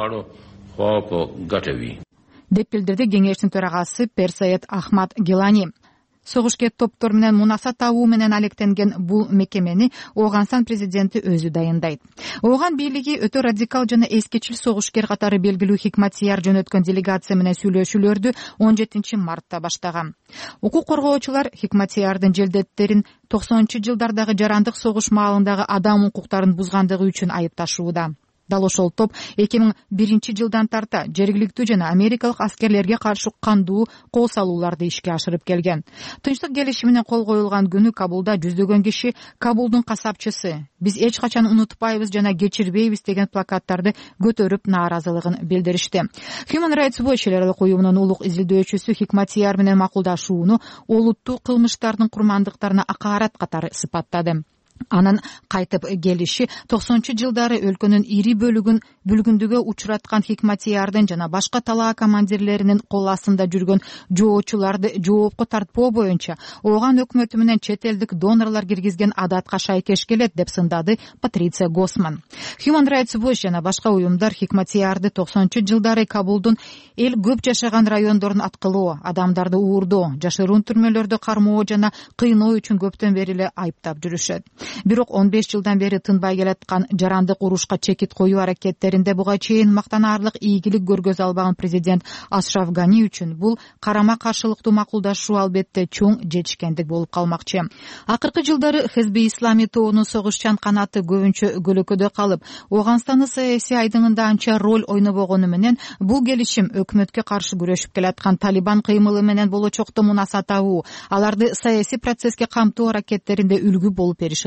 деп билдирди кеңештин төрагасы Персаед Ахмад Гелани. Согушкер топтор менен мунаса табуу менен алектенген бул мекемени Ооганстан президенти өзү дайындайт. Ооган бийлиги өтө радикал жана эскечил согушкер катары белгилүү Хекматияр жөнөткөн делегация менен сүйлөшүүлөрдү 17 мартта баштаган. Укук коргоочулар Хекматиярдын желдеттерин 90-жылдардагы жарандык согуш маалындагы адам укуктарын бузгандыгы үчүн айыпташууда. Дал ошол топ 2001 жылдан тарта жергиликтүү жана америкалык аскерлерге каршы кандуу кол салууларды ишке ашырып келген. Тынчтык келишимине кол коюлган күнү Кабулда жүздөгөн киши «Кабулдун касапчысы, биз эч качан унутпайбыз жана кечирбейбиз» деген плакаттарды көтөрүп нааразылыгын билдиришти. Human Rights Watch эл аралык уюмунун улук изилдөөчүсү Хекматияр менен макулдашууну олуттуу кылмыштардын курмандыктарына акаарат катары сыпаттады. Анын кайтып келиши 90-жылдары өлкөнүн ири бөлүгүн бүлгүндүгө учураткан Хекматиярдын жана башка талаа командирлеринин кол астында жүргөн жоочуларды жоопко тартпоо боюнча Ооган өкмөтү менен чет элдик донорлор киргизген адатка шайкеш келет деп сындады Патриция Госман. Human Rights Watch жана башка уюмдар Хекматиярды 90-жылдары Кабулдун эл көп жашаган райондорун аткылоо, адамдарды уурдоо, жашыруун түрмөлөрдө кармоо жана кыйноо үчүн көптөн бери эле айыптап жүрүшөт. Бирок 15 жылдан бери тынбай келаткан жарандык урушка чекит коюу аракеттеринде буга чейин мактанаарлык ийгилик көргөзө албаган президент Ашраф Гани үчүн бул карама каршылыктуу макулдашуу албетте чоң жетишкендик болуп калмакчы. Акыркы жылдары Хезби Ислами тобунун согушчан канаты көбүнчө көлөкөдө калып, Ооганстандын саясий айдыңында анча роль ойнобогону менен бул келишим өкмөткө каршы күрөшүп келаткан Талибан кыймылы менен болочокто мунаса табуу, аларды саясий процесске камтоо аракеттеринде үлгү болуп бериши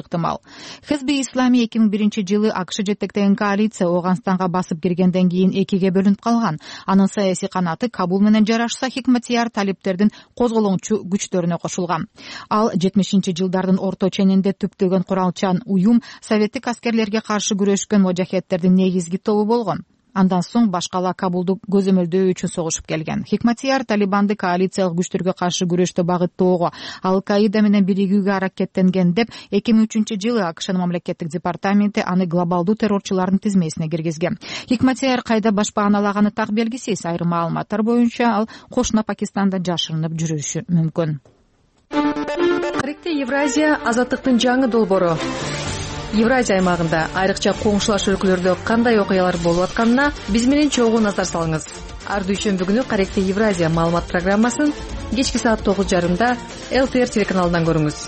ыктымал. Хезби Ислами 2001-жылы АКШ жетектеген коалиция Ооганстанга басып киргенден кийин экиге бөлүнүп калган. Анын саясий канаты Кабул менен жарашса Хикматияр талиптердин козголоңчу күчтөрүнө кошулган. Ал 70-жылдардын орто ченинде түптөгөн куралчан уюм советтик аскерлерге каршы күрөшкөн мужахедтердин негизги тобу болгон. Андан соң башкала Кабулду көзөмөлдөө үчүн согушуп келген. Хикматияр Талибанды коалициялык күчтөргө каршы күрөштө багыттоого, Ал-Каида менен биригүүгө аракеттенген деп 2003-жылы АКШнын мамлекеттик департаменти аны глобалдуу террорчулардын тизмесине киргизген. Хикматияр кайда башпааналаганы так белгисиз. Айрым маалыматтар боюнча ал кошуна Пакистанда жашырынып жүрүшү мүмкүн. Каректе Евразия азаттыктын жаңы долбоору. Евразия аймагында айрыкча коңшулаш өлкөлөрдө кандай окуялар болуп атканына биз менен чогуу назар салыңыз. Ар дүйшөмбү күнү Каректе Евразия маалымат программасын кечки саат 9:30 ЛТР телеканалынан көрүңүз.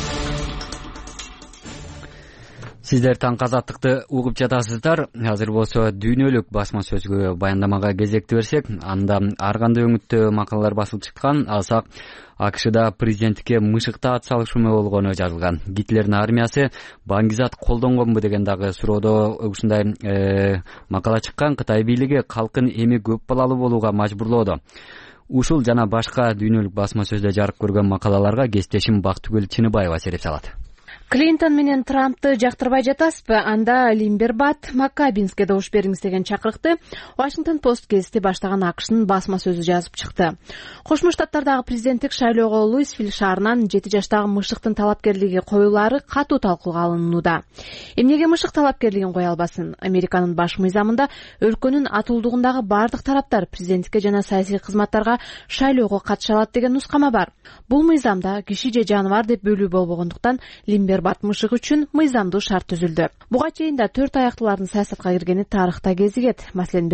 Сиздер таңкы азаттыкты угуп жатасыздар. Азыр болсо дүйнөлүк басма сөзгө баяндамага кезекти берсек, анда ар кандай өңүттө макалалар басылып чыккан. Алсак АКШда президенттикке мышыкта ат салышуу болгону жазылган. Гитлердин армиясы баңгизат колдонгонбу деген дагы суроодо ушундай макала чыккан. Кытай бийлиги калкын эми көп балалуу болууга мажбурлоодо. Ушул жана башка дүйнөлүк басма сөздө жарык көргөн макалаларга кесиптешим Бактыгүл Чыныбаева сереп салат. Клинтон менен Трампты жактырбай жатасызбы? Анда Лимбербат Маккабинске добуш бериңиз деген чакырыкты Washington Post гезити баштаган АКШнын басма сөзү жазып чыкты. Кошмо Штаттардагы президенттик шайлоого Луисвилл шаарынан 7 жаштагы мышыктын талапкерлиги коюлаары катуу талкууга алынууда. Эмнеге мышык талапкерлигин кое албасын? Американын баш мыйзамында өлкөнүн атуулдугундагы бардык тараптар президенттикке жана саясий кызматтарга шайлоого катыша алат деген нускама бар. Бул мыйзамда киши же жаныбар деп бөлүү болбогондуктан Лимбербат мышык үчүн мыйзамдуу шарт түзүлдү. Буга чейин да 4 аяктуулардын саясатка киргени тарыхта кезигет. Маселен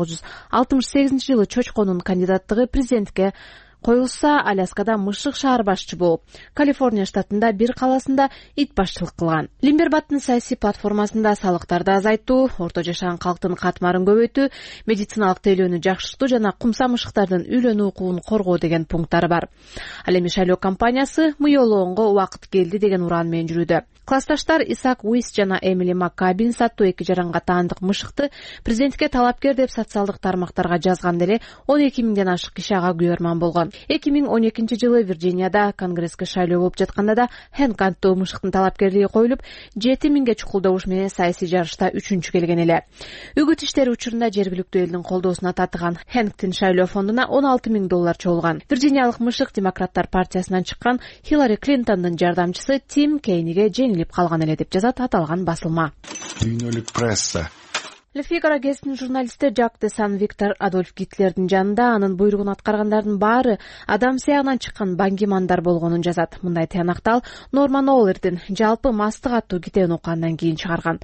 1968-жылы чочконун кандидаттыгы президентке коюлса, Аляскада мышык шаар башчы болуп, Калифорния штатында бир каласында ит башчылык кылган. Лимбербаттын саясий платформасында салыктарды азайтуу, орто жашаган калктын катмарын көбөйтүү, медициналык тейлөөнү жакшыртуу жана кумса мышыктардын үйлөнүү укугун коргоо деген пункттары бар. Ал эми шайлоо кампаниясы мыйолоонго убакыт келди деген уран менен жүрүүдө. Классташтар Исаак Уис жана Эмили Маккабинс аттуу эки жаранга таандык мышыкты президентке талапкер деп социалдык тармактарга жазган деле 12 миңден ашык киши ага күйөрман болгон. 2012-жылы Вирджинияда конгресске шайлоо болуп жатканда да Хэнк аттуу мышыктын талапкерлиги коюлуп, 7 миңге чукул добуш менен саясий жарышта 3-чү келген эле. Үгүт иштери учурунда жергиликтүү элдин колдоосуна татыган Хэнктин шайлоо фондуна $16 миң чогулган. Вирджиниялык мышык Демократтар партиясынан чыккан Хиллари Клинтондун жардамчысы Тим Кейниге жеңилип калган эле деп жазат аталган басылма. Дүйнөлүк пресса. Le Figaro гезитинин журналисти Жак де Сан-Виктор Адольф Гитлердин жанында анын буйругун аткаргандардын баары адам сыягынан чыккан бангимандар болгонун жазат. Мындай тыянактал Норман Оллердин жалпы мастык аттуу китебин окугандан кийин чыгарган.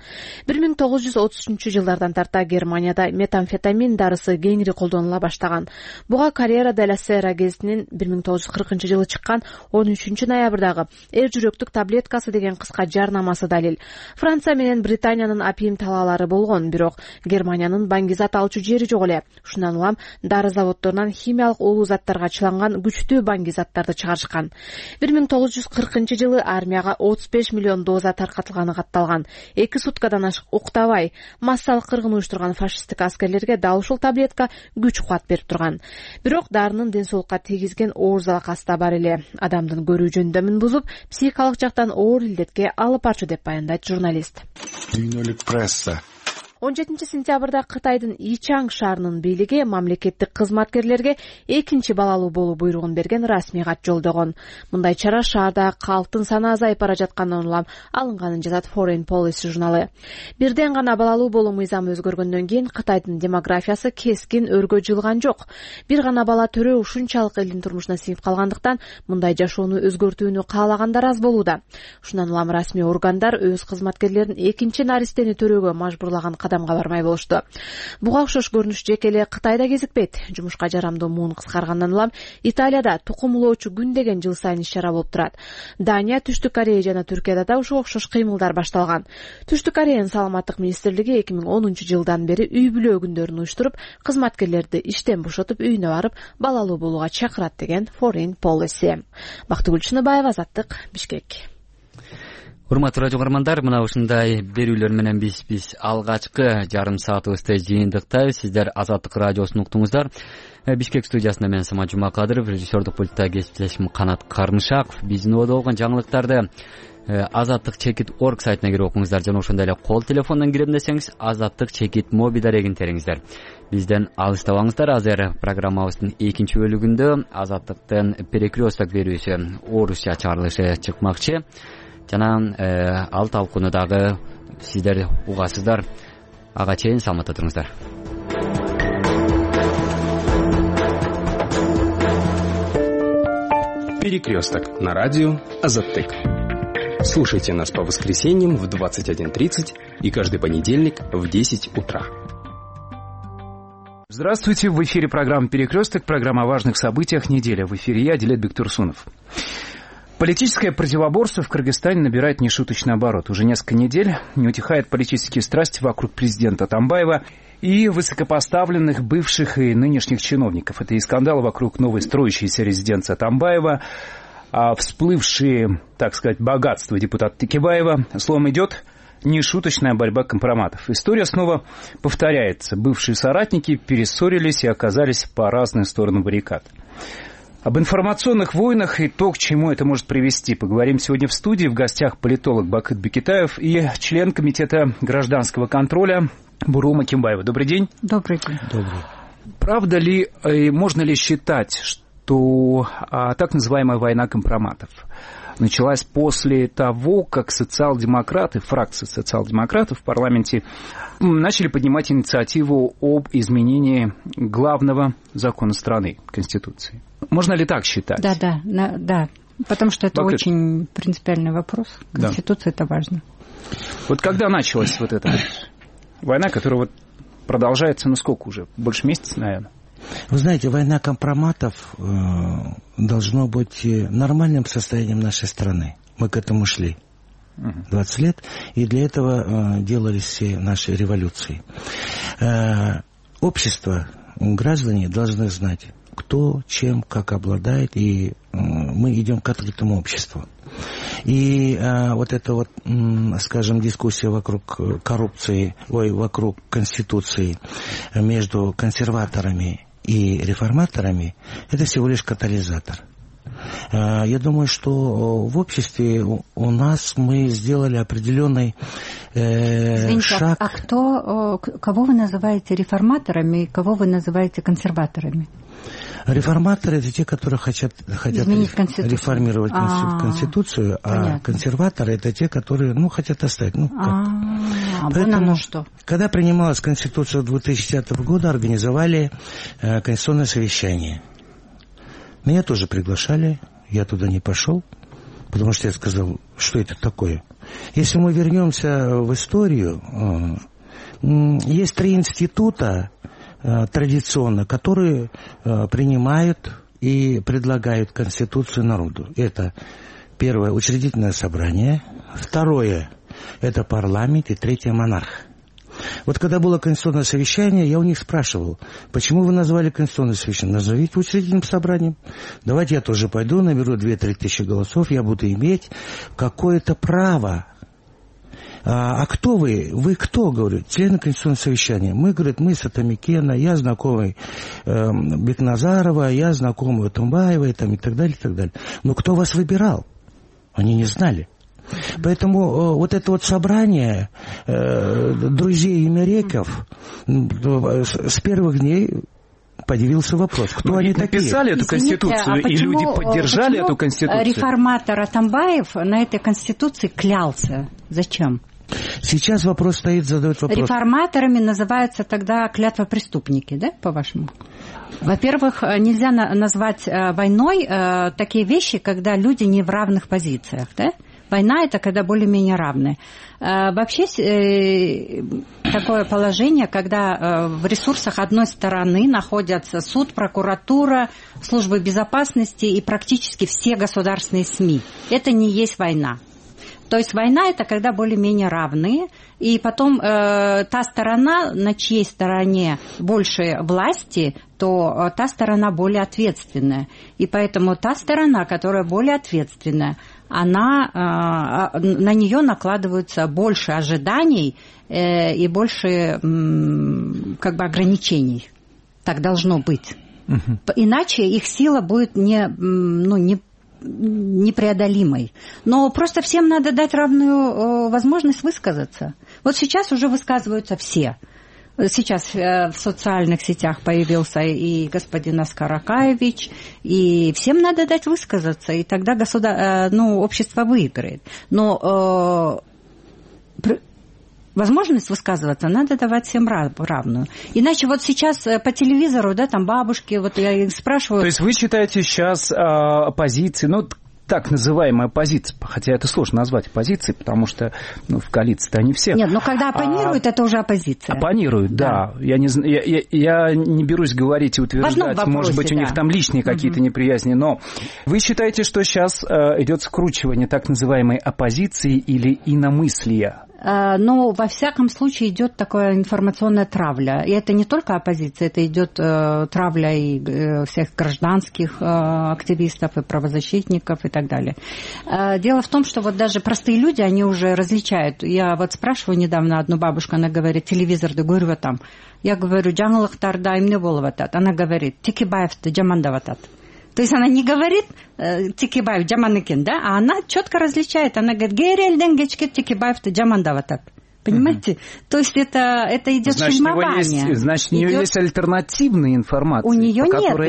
1933-жылдардан тарта Германияда метамфетамин дарысы кеңири колдонула баштаган. Буга Карьера де ла Сера гезитинин 1940-жылы чыккан 13-ноябрдагы эр жүрөктүк таблеткасы деген кыска жарнамасы далил. Франция менен Британиянын апийим талаалары болгон, бирок Германиянын баңгизат алчу жери жок эле. Ушундан улам дары заводдорунан химиялык улуу заттарга чыланган күчтүү баңгизаттарды чыгарышкан. 1940-жылы армияга 35 миллион доза таркатылганы катталган. 2 суткадан ашык уктабай массалык кыргын уюштурган фашисттик аскерлерге дал ушул таблетка күч кубат берип турган. Бирок дарынын ден соолукка тийгизген оор залакасы да бар эле. Адамдын көрүү жөндөмүн бузуп, психикалык жактан оор илдетке алып барчу деп баяндайт журналист. Дүйнөлүк пресса. 17 сентябрда Кытайдын Ичаң шаарынын бийлиги мамлекеттик кызматкерлерге экинчи балалуу болуу буйругун берген расмий кат жолдогон. Мындай чара шаарда калктын саны азайып бара жаткандан улам алынганын жазат Foreign Policy журналы. Бирден гана балалуу болуу мыйзамы өзгөргөндөн кийин Кытайдын демографиясы кескин өргө жылган жок. Бир гана бала төрөө ушунчалык элдин турмушуна сиңип калгандыктан мындай жашоону өзгөртүүнү каалагандар аз болууда. Ушундан улам расмий органдар өз кызматкерлерин экинчи наристени төрөөгө мажбурлаган кадамга бармай болушту. Буга окшош көрүнүш жеке эле Кытайда кезикпейт. Жумушка жарамдуу муун кыскаргандан улам Италияда тукум улоочу күн деген жыл сайын иш-чара болуп турат. Дания, Түштүк Корея жана Түркияда да ушул окшош кыймылдар башталган. Түштүк Кореянын саламаттык министрлиги 2010-жылдан бери үй бүлө күндөрүн уюштуруп, кызматкерлерди иштен бошотуп үйүнө барып, балалуу болууга чакырат деген Foreign Policy. Бактыгүл Чыныбаева, Азаттык, Бишкек. урматтуу радио каармандар, мына ушундай берүүлөр менен биз алгачкы жарым саатыбызды жыйынтыктайбыз. Сиздер Азаттык радиосун уктуңуздар. Бишкек студиясында мен Самат Жумакадыров, режиссердук пультта кесиптешим Канат Кармышаков. Биздин ободо болгон жаңылыктарды azattik.org сайтына кирип окуңуздар жана ошондой эле кол телефондон кирем десеңиз azattik моби дарегин териңиздер. Бизден алыстабаңыздар. Азыр программабыздын экинчи бөлүгүндө Азаттыктын перекресток берүүсү орусча чыгарылышы чыкмакчы. Жана ал талкууну дагы сиздер угасыздар. Ага чейин саламатта туруңуздар. Перекресток на радио Азаттык. Слушайте нас по воскресеньям в 21:30 и каждый понедельник в 10 утра. Здравствуйте, в эфире программа «Перекресток», программа о важных событиях недели. В эфире я, Дилет Бектурсунов. Политическое противоборство в Кыргызстане набирает нешуточный оборот. Уже несколько недель не утихают политические страсти вокруг президента Атамбаева и высокопоставленных бывших и нынешних чиновников. Это и скандалы вокруг новой строящейся резиденции Атамбаева, всплывшие, так сказать, богатства депутата Текебаева. Словом, идет нешуточная борьба компроматов. История снова повторяется. Бывшие соратники перессорились и оказались по разные стороны баррикад. Об информационных войнах и то, к чему это может привести, поговорим сегодня в студии. В гостях политолог Бакыт Бекетаев и член комитета гражданского контроля Бурума Кимбаева. Добрый день. Добрый день. Добрый. Правда ли, можно ли считать, что так называемая война компроматов началась после того, как социал-демократы, фракция социал-демократов в парламенте начали поднимать инициативу об изменении главного закона страны, Конституции? Можно ли так считать? Да, потому что это очень принципиальный вопрос. Конституция это важно. Вот когда началась вот эта война, которая вот продолжается, сколько уже? Больше месяца, наверное? Вы знаете, война компроматов должно быть нормальным состоянием нашей страны. Мы к этому шли 20 лет, и для этого делались все наши революции. Общество, граждане должны знать, кто чем, как обладает, и мы идем к открытому обществу. И вот эта вот, скажем, дискуссия вокруг коррупции, вокруг Конституции между консерваторами и реформаторами, это всего лишь катализатор. Я думаю, что в обществе у нас мы сделали определенный шаг. Кого вы называете реформаторами и кого вы называете консерваторами? Реформаторы – это те, которые хотят реформировать Конституцию, а консерваторы – это те, которые хотят оставить. Поэтому, когда принималась Конституция 2010 года, организовали конституционное совещание. Меня тоже приглашали, я туда не пошел, потому что я сказал, что это такое. Если мы вернемся в историю, есть 3 института традиционно, которые принимают и предлагают Конституцию народу. Это первое – учредительное собрание, второе – это парламент, и третье – монарх. Вот когда было конституционное совещание, я у них спрашивал, почему вы назвали конституционное совещание? Назовите учредительным собранием. Давайте я тоже пойду, наберу 2-3 тысячи голосов, я буду иметь какое-то право. А кто вы? Вы кто, говорю? Члены конституционного совещания. Мы, говорит, мы с Атамикена, я знакомый Бекназарова, я знакомый Атамбаева и так далее, и так далее. Но кто вас выбирал? Они не знали. Поэтому вот это вот собрание друзей имяреков с первых дней появился вопрос, кто они такие. Написали эту Конституцию, и люди поддержали эту Конституцию. Реформатор Атамбаев на этой Конституции клялся. Зачем? Сейчас вопрос стоит, задают вопрос. Реформаторами называются тогда клятвопреступники, да, по-вашему? Во-первых, нельзя назвать войной такие вещи, когда люди не в равных позициях, да? Война – это когда более-менее равны. Вообще такое положение, когда в ресурсах одной стороны находятся суд, прокуратура, службы безопасности и практически все государственные СМИ. Это не есть война. То есть война – это когда более-менее равные, и потом та сторона, на чьей стороне больше власти, то та сторона более ответственная. И поэтому та сторона, которая более ответственная, на нее накладываются больше ожиданий и больше ограничений. Так должно быть. Иначе их сила будет непреодолимой. Но просто всем надо дать равную возможность высказаться. Вот сейчас уже высказываются все. Сейчас в социальных сетях появился и господин Оскар Акаевич, и всем надо дать высказаться, и тогда общество выиграет. Но возможность высказываться надо давать всем равную. Иначе вот сейчас по телевизору, там бабушки, вот я их спрашиваю... То есть вы считаете сейчас оппозиции, так называемая оппозиция, хотя это сложно назвать оппозицией, потому что в коалиции-то они все... Нет, но когда оппонируют, это уже оппозиция. Оппонируют, да. Я не берусь говорить и утверждать, вопросе, может быть, у них там личные какие-то неприязни, но вы считаете, что сейчас идет скручивание так называемой оппозиции или иномыслия? Но во всяком случае идет такая информационная травля. И это не только оппозиция, это идет травля и всех гражданских активистов, и правозащитников, и так далее. Дело в том, что вот даже простые люди, они уже различают. Я вот спрашиваю недавно одну бабушку, она говорит, телевизорды көріп там. Я говорю, жаңылықтарда эмне болуп атат? Она говорит, Текебаевды жамандап атат. То есть она не говорит Текебаев жаман экен, да, а она четко различает. Она говорит, герелден кечке Текебаевды жамандап атат. Понимаете? То есть это идет фильмование. Значит, у нее есть альтернативная информация, у нее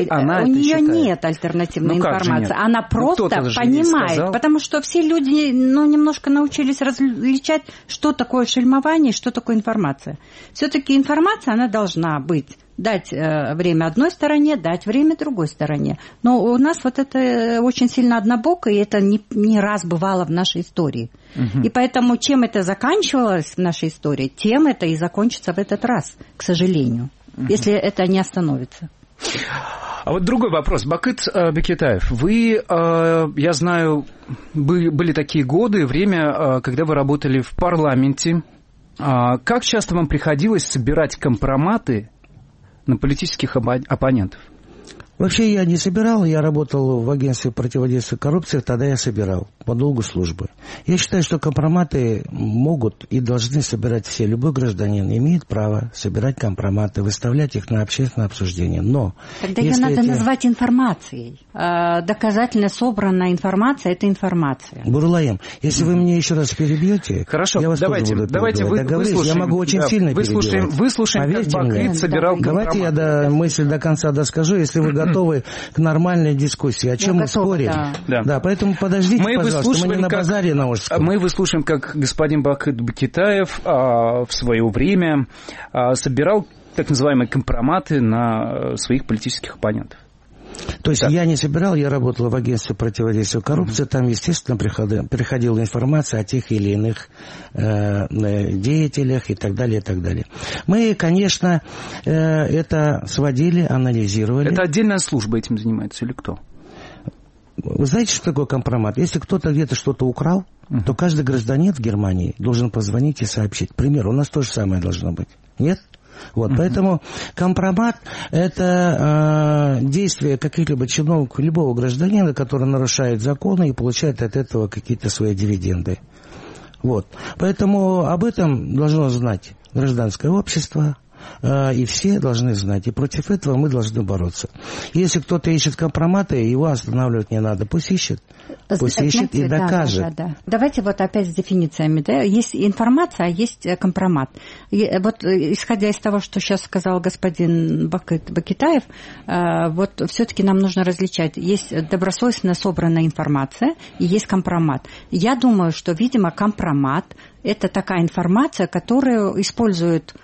нет альтернативной информации. Она просто понимает, потому что все люди немножко научились различать, что такое фильмование, что такое информация. Все-таки информация, она должна быть. Дать время одной стороне, дать время другой стороне. Но у нас вот это очень сильно однобоко, и это не раз бывало в нашей истории. И поэтому чем это заканчивалось в нашей истории, тем это и закончится в этот раз, к сожалению, если это не остановится. А вот другой вопрос. Бакыт Бекетаев, вы, я знаю, были такие годы, время, когда вы работали в парламенте. Как часто вам приходилось собирать компроматы на политических оппонентов? Вообще я не собирал, я работал в агентстве противодействия коррупции, тогда я собирал по долгу службы. Я считаю, что компроматы могут и должны собирать все. Любой гражданин имеет право собирать компроматы, выставлять их на общественное обсуждение. Но тогда ее надо назвать информацией. Доказательно собранная информация – это информация. Бурлаем, если вы меня еще раз перебьете, хорошо, я вас давайте выслушаем. Я могу очень сильно перебивать. Выслушаем, как Бакыт собирал компроматы. Давайте я мысль до конца доскажу, если вы готовы к нормальной дискуссии. О чем мы спорим? Да, поэтому подождите, пожалуйста, мы не на базаре на Ожском. Мы выслушаем, как господин Бакыт Бекетаев в свое время собирал так называемые компроматы на своих политических оппонентов. То есть я не собирал, я работал в агентстве противодействия коррупции, там, естественно, приходила информация о тех или иных деятелях и так далее, и так далее. Мы, конечно, это сводили, анализировали. Это отдельная служба этим занимается или кто? Вы знаете, что такое компромат? Если кто-то где-то что-то украл, то каждый гражданин в Германии должен позвонить и сообщить. К примеру, у нас то же самое должно быть. Нет? Вот, поэтому компромат – это действие каких-либо чиновников, любого гражданина, который нарушает законы и получает от этого какие-то свои дивиденды. Вот. Поэтому об этом должно знать гражданское общество, и все должны знать. И против этого мы должны бороться. Если кто-то ищет компроматы, его останавливать не надо. Пусть ищет и докажет. Да. Давайте вот опять с дефинициями. Да? Есть информация, а есть компромат. Вот исходя из того, что сейчас сказал господин Бекетаев, вот все-таки нам нужно различать. Есть добросовестно собранная информация и есть компромат. Я думаю, что, видимо, компромат – это такая информация, которую используют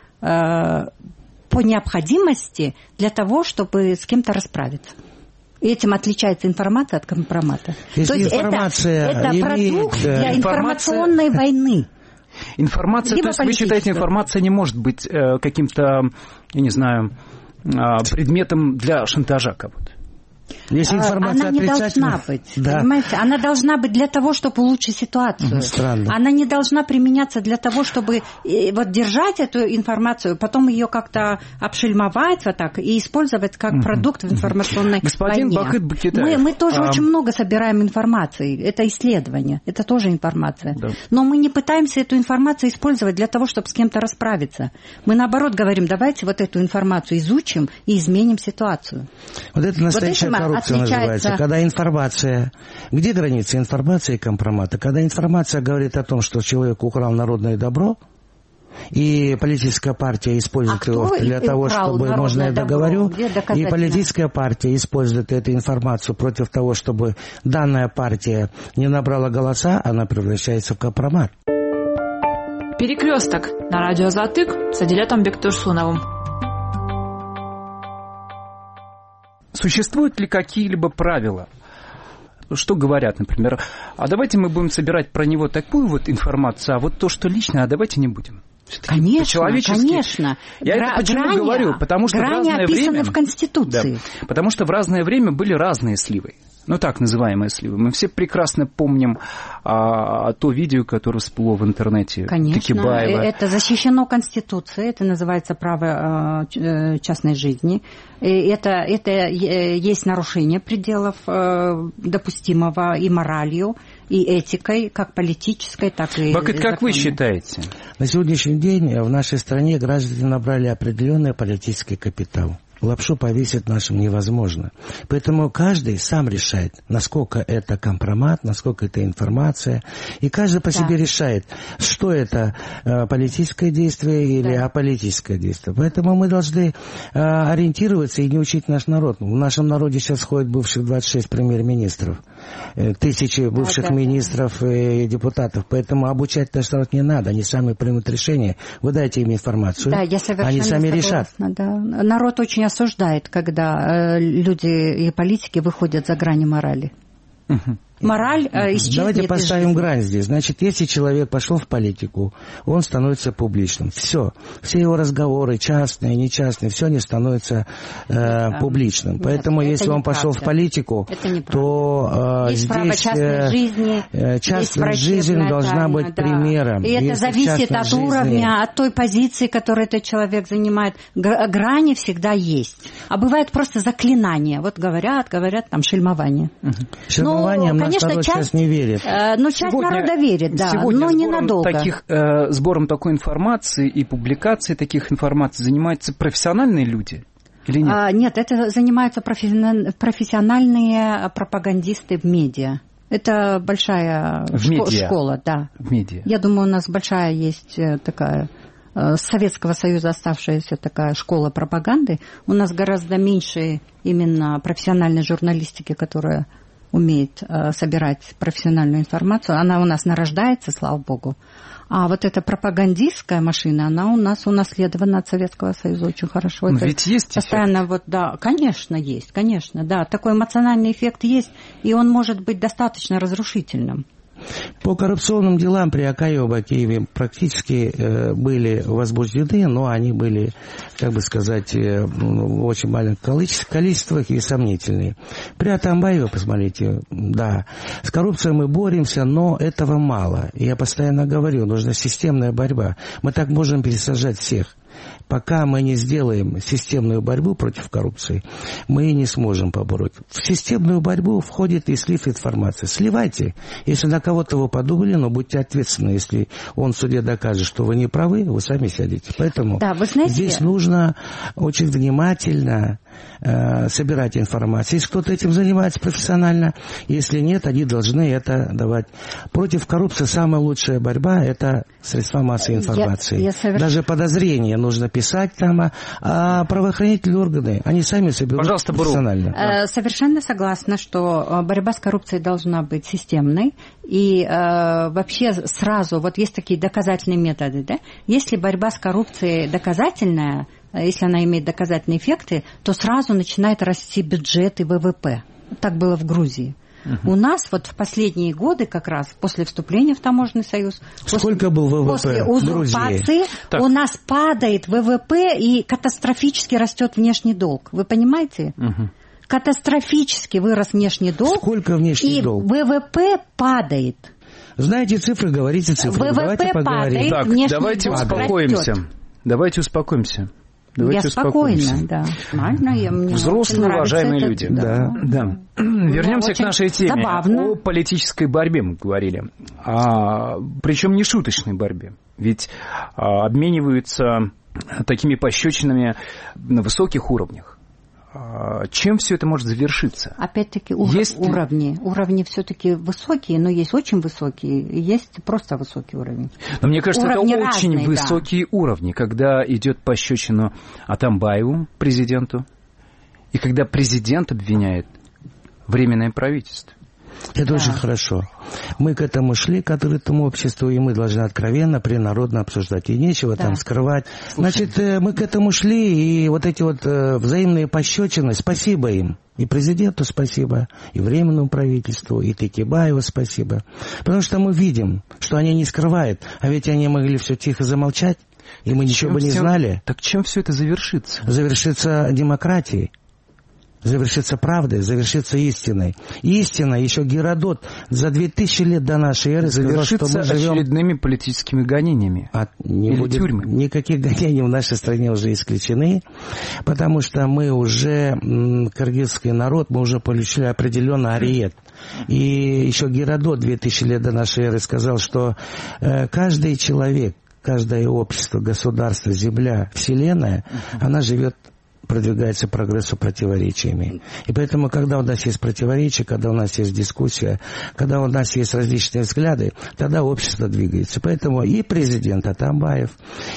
по необходимости для того, чтобы с кем-то расправиться. И этим отличается информация от компромата. Если то есть это продукт для информационной войны. Информация, то есть вы считаете, информация не может быть каким-то, я не знаю, предметом для шантажа кого-то? Если информация она не должна быть, понимаете? Она должна быть для того, чтобы улучшить ситуацию. Странно. Она не должна применяться для того, чтобы вот держать эту информацию, потом ее как-то обшельмовать вот так и использовать как продукт в информационной Господин войне. Бакыт Бакетаев. Мы тоже очень много собираем информации. Это исследование, это тоже информация. Да. Но мы не пытаемся эту информацию использовать для того, чтобы с кем-то расправиться. Мы наоборот говорим, давайте вот эту информацию изучим и изменим ситуацию. Вот это настоящая коррупция называется. Когда информация... Где граница информации и компромата? Когда информация говорит о том, что человек украл народное добро, и политическая партия использует его для того, чтобы... Можно я договорю? И политическая партия использует эту информацию против того, чтобы данная партия не набрала голоса, она превращается в компромат. Перекресток на радио «Азаттык» с Адилетом Бектурсуновым. Существуют ли какие-либо правила? Что говорят, например, а давайте мы будем собирать про него такую вот информацию, а вот то, что личное, а давайте не будем. Конечно, конечно. Я это почему говорю? Потому что грани описаны в Конституции. Да, потому что в разное время были разные сливы. Ну, так называемые сливы. Мы все прекрасно помним то видео, которое всплыло в интернете. Конечно, Текибаева. Это защищено Конституцией, это называется право частной жизни. Это есть нарушение пределов допустимого и моралью, и этикой, как политической, так и законной. Как вы считаете? На сегодняшний день в нашей стране граждане набрали определенный политический капитал. Лапшу повесить нашим невозможно. Поэтому каждый сам решает, насколько это компромат, насколько это информация. И каждый по себе решает, что это политическое действие или аполитическое действие. Поэтому мы должны ориентироваться и не учить наш народ. В нашем народе сейчас ходят бывших 26 премьер-министров, тысячи бывших министров и депутатов. Поэтому обучать наш народ не надо. Они сами примут решение. Вы дайте им информацию, они сами решат. Да. Народ очень осуждает, когда люди и политики выходят за грани морали. Мораль исчезнет. Давайте поставим грань здесь. Значит, если человек пошел в политику, он становится публичным. Все его разговоры, частные, нечастные, все они становятся публичным. Нет, поэтому, если он пошел в политику, то здесь частная жизнь должна быть примером. И это зависит от уровня, от той позиции, которую этот человек занимает. Грани всегда есть. А бывает просто заклинание. Вот говорят, там шельмование. Шельмование конечно, часть не верит. Ну, часть народа верит, да, но ненадолго. Сбором такой информации и публикацией таких информаций занимаются профессиональные люди? Или нет? Нет, это занимаются профессиональные пропагандисты в медиа. Это большая школа, да. В медиа. Я думаю, у нас большая есть такая... С Советского Союза оставшаяся такая школа пропаганды. У нас гораздо меньше именно профессиональной журналистики, которая умеет собирать профессиональную информацию. Она у нас нарождается, слава богу. А вот эта пропагандистская машина, она у нас унаследована от Советского Союза очень хорошо. Но ведь есть постоянно эффект? Да, конечно, есть, конечно, да. Такой эмоциональный эффект есть, и он может быть достаточно разрушительным. По коррупционным делам при Акаеве и Бакееве практически были возбуждены, но они были, как бы сказать, в очень маленьких количествах и сомнительные. При Атамбаеве, посмотрите, да, с коррупцией мы боремся, но этого мало. Я постоянно говорю, нужна системная борьба. Мы так можем пересажать всех. Пока мы не сделаем системную борьбу против коррупции, мы не сможем побороть. В системную борьбу входит и слив информации. Сливайте. Если на кого-то вы подумали, но будьте ответственны. Если он в суде докажет, что вы не правы, вы сами сядете. Поэтому да, вы знаете... здесь нужно очень внимательно собирать информацию. Если кто-то этим занимается профессионально, если нет, они должны это давать. Против коррупции самая лучшая борьба – это средства массовой информации. Даже подозрения нужно писать там, а правоохранительные органы, они сами соберут профессионально. Совершенно согласна, что борьба с коррупцией должна быть системной. И вообще сразу, вот есть такие доказательные методы, да? Если борьба с коррупцией доказательная, если она имеет доказательные эффекты, то сразу начинает расти бюджет и ВВП. Так было в Грузии. У нас вот в последние годы, как раз после вступления в Таможенный союз, сколько был ВВП после узурпации, у нас падает ВВП и катастрофически растет внешний долг. Вы понимаете? Катастрофически вырос внешний долг. Сколько внешний долг? И ВВП падает. Знаете цифры, говорите цифры. ВВП давайте поговорим. Так, давайте успокоимся. Давайте успокоимся. Я спокойна, да. Взрослые, уважаемые люди. Да. Вернемся к нашей теме. Забавно. О политической борьбе мы говорили. Причем не шуточной борьбе. Ведь обмениваются такими пощечинами на высоких уровнях. Чем все это может завершиться? Опять-таки уровни все-таки высокие, но есть очень высокие, есть просто высокий уровень. Но мне кажется, уровни это очень разные, высокие уровни, когда идет пощечину Атамбаеву, президенту, и когда президент обвиняет Временное правительство. Это очень хорошо. Мы к этому шли, к открытому обществу, и мы должны откровенно, принародно обсуждать. И нечего там скрывать. Значит, мы к этому шли, и вот эти вот взаимные пощечины, спасибо им. И президенту спасибо, и Временному правительству, и Текебаеву спасибо. Потому что мы видим, что они не скрывают, а ведь они могли все тихо замолчать, и мы ничего бы не знали. Так чем все это завершится? Завершится демократией. Завершится правдой, завершится истиной. Истина, еще Геродот за 2000 лет до нашей эры сказал, что мы живем... очередными политическими гонениями. Не будет тюрьмы. Никаких гонений в нашей стране уже исключены, потому что мы уже, кыргызский народ, мы уже получили определенный ариет. И еще Геродот 2000 лет до нашей эры сказал, что каждый человек, каждое общество, государство, земля, вселенная, она живет, продвигается прогрессу противоречиями. И поэтому, когда у нас есть противоречия, когда у нас есть дискуссия, когда у нас есть различные взгляды, тогда общество двигается. Поэтому и президент Атамбаев,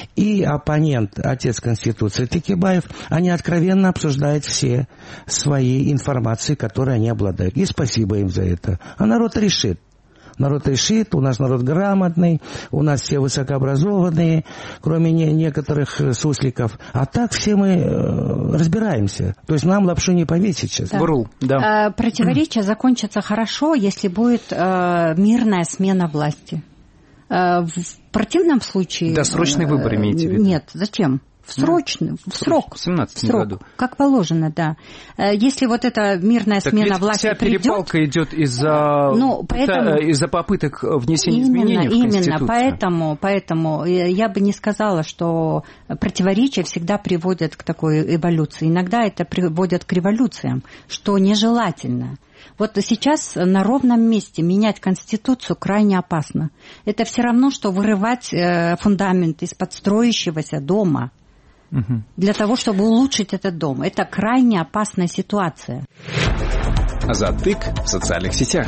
и оппонент, отец Конституции Текебаев, они откровенно обсуждают все свои информации, которые они обладают. И спасибо им за это. А народ решит. Народ решит, у нас народ грамотный, у нас все высокообразованные, кроме некоторых сусликов. А так все мы разбираемся. То есть нам лапшу не повесить сейчас. Да. Противоречие закончится хорошо, если будет мирная смена власти. В противном случае... Досрочные выборы имеете в виду? Нет, зачем? В срок. В 17 году. Как положено, да. Если вот эта мирная смена власти вся придет... перепалка идет из-за попыток внесения изменений в Конституцию. Поэтому я бы не сказала, что противоречия всегда приводят к такой эволюции. Иногда это приводит к революциям, что нежелательно. Вот сейчас на ровном месте менять Конституцию крайне опасно. Это все равно, что вырывать фундамент из-под строящегося дома. Для того, чтобы улучшить этот дом. Это крайне опасная ситуация. Азаттык в социальных сетях.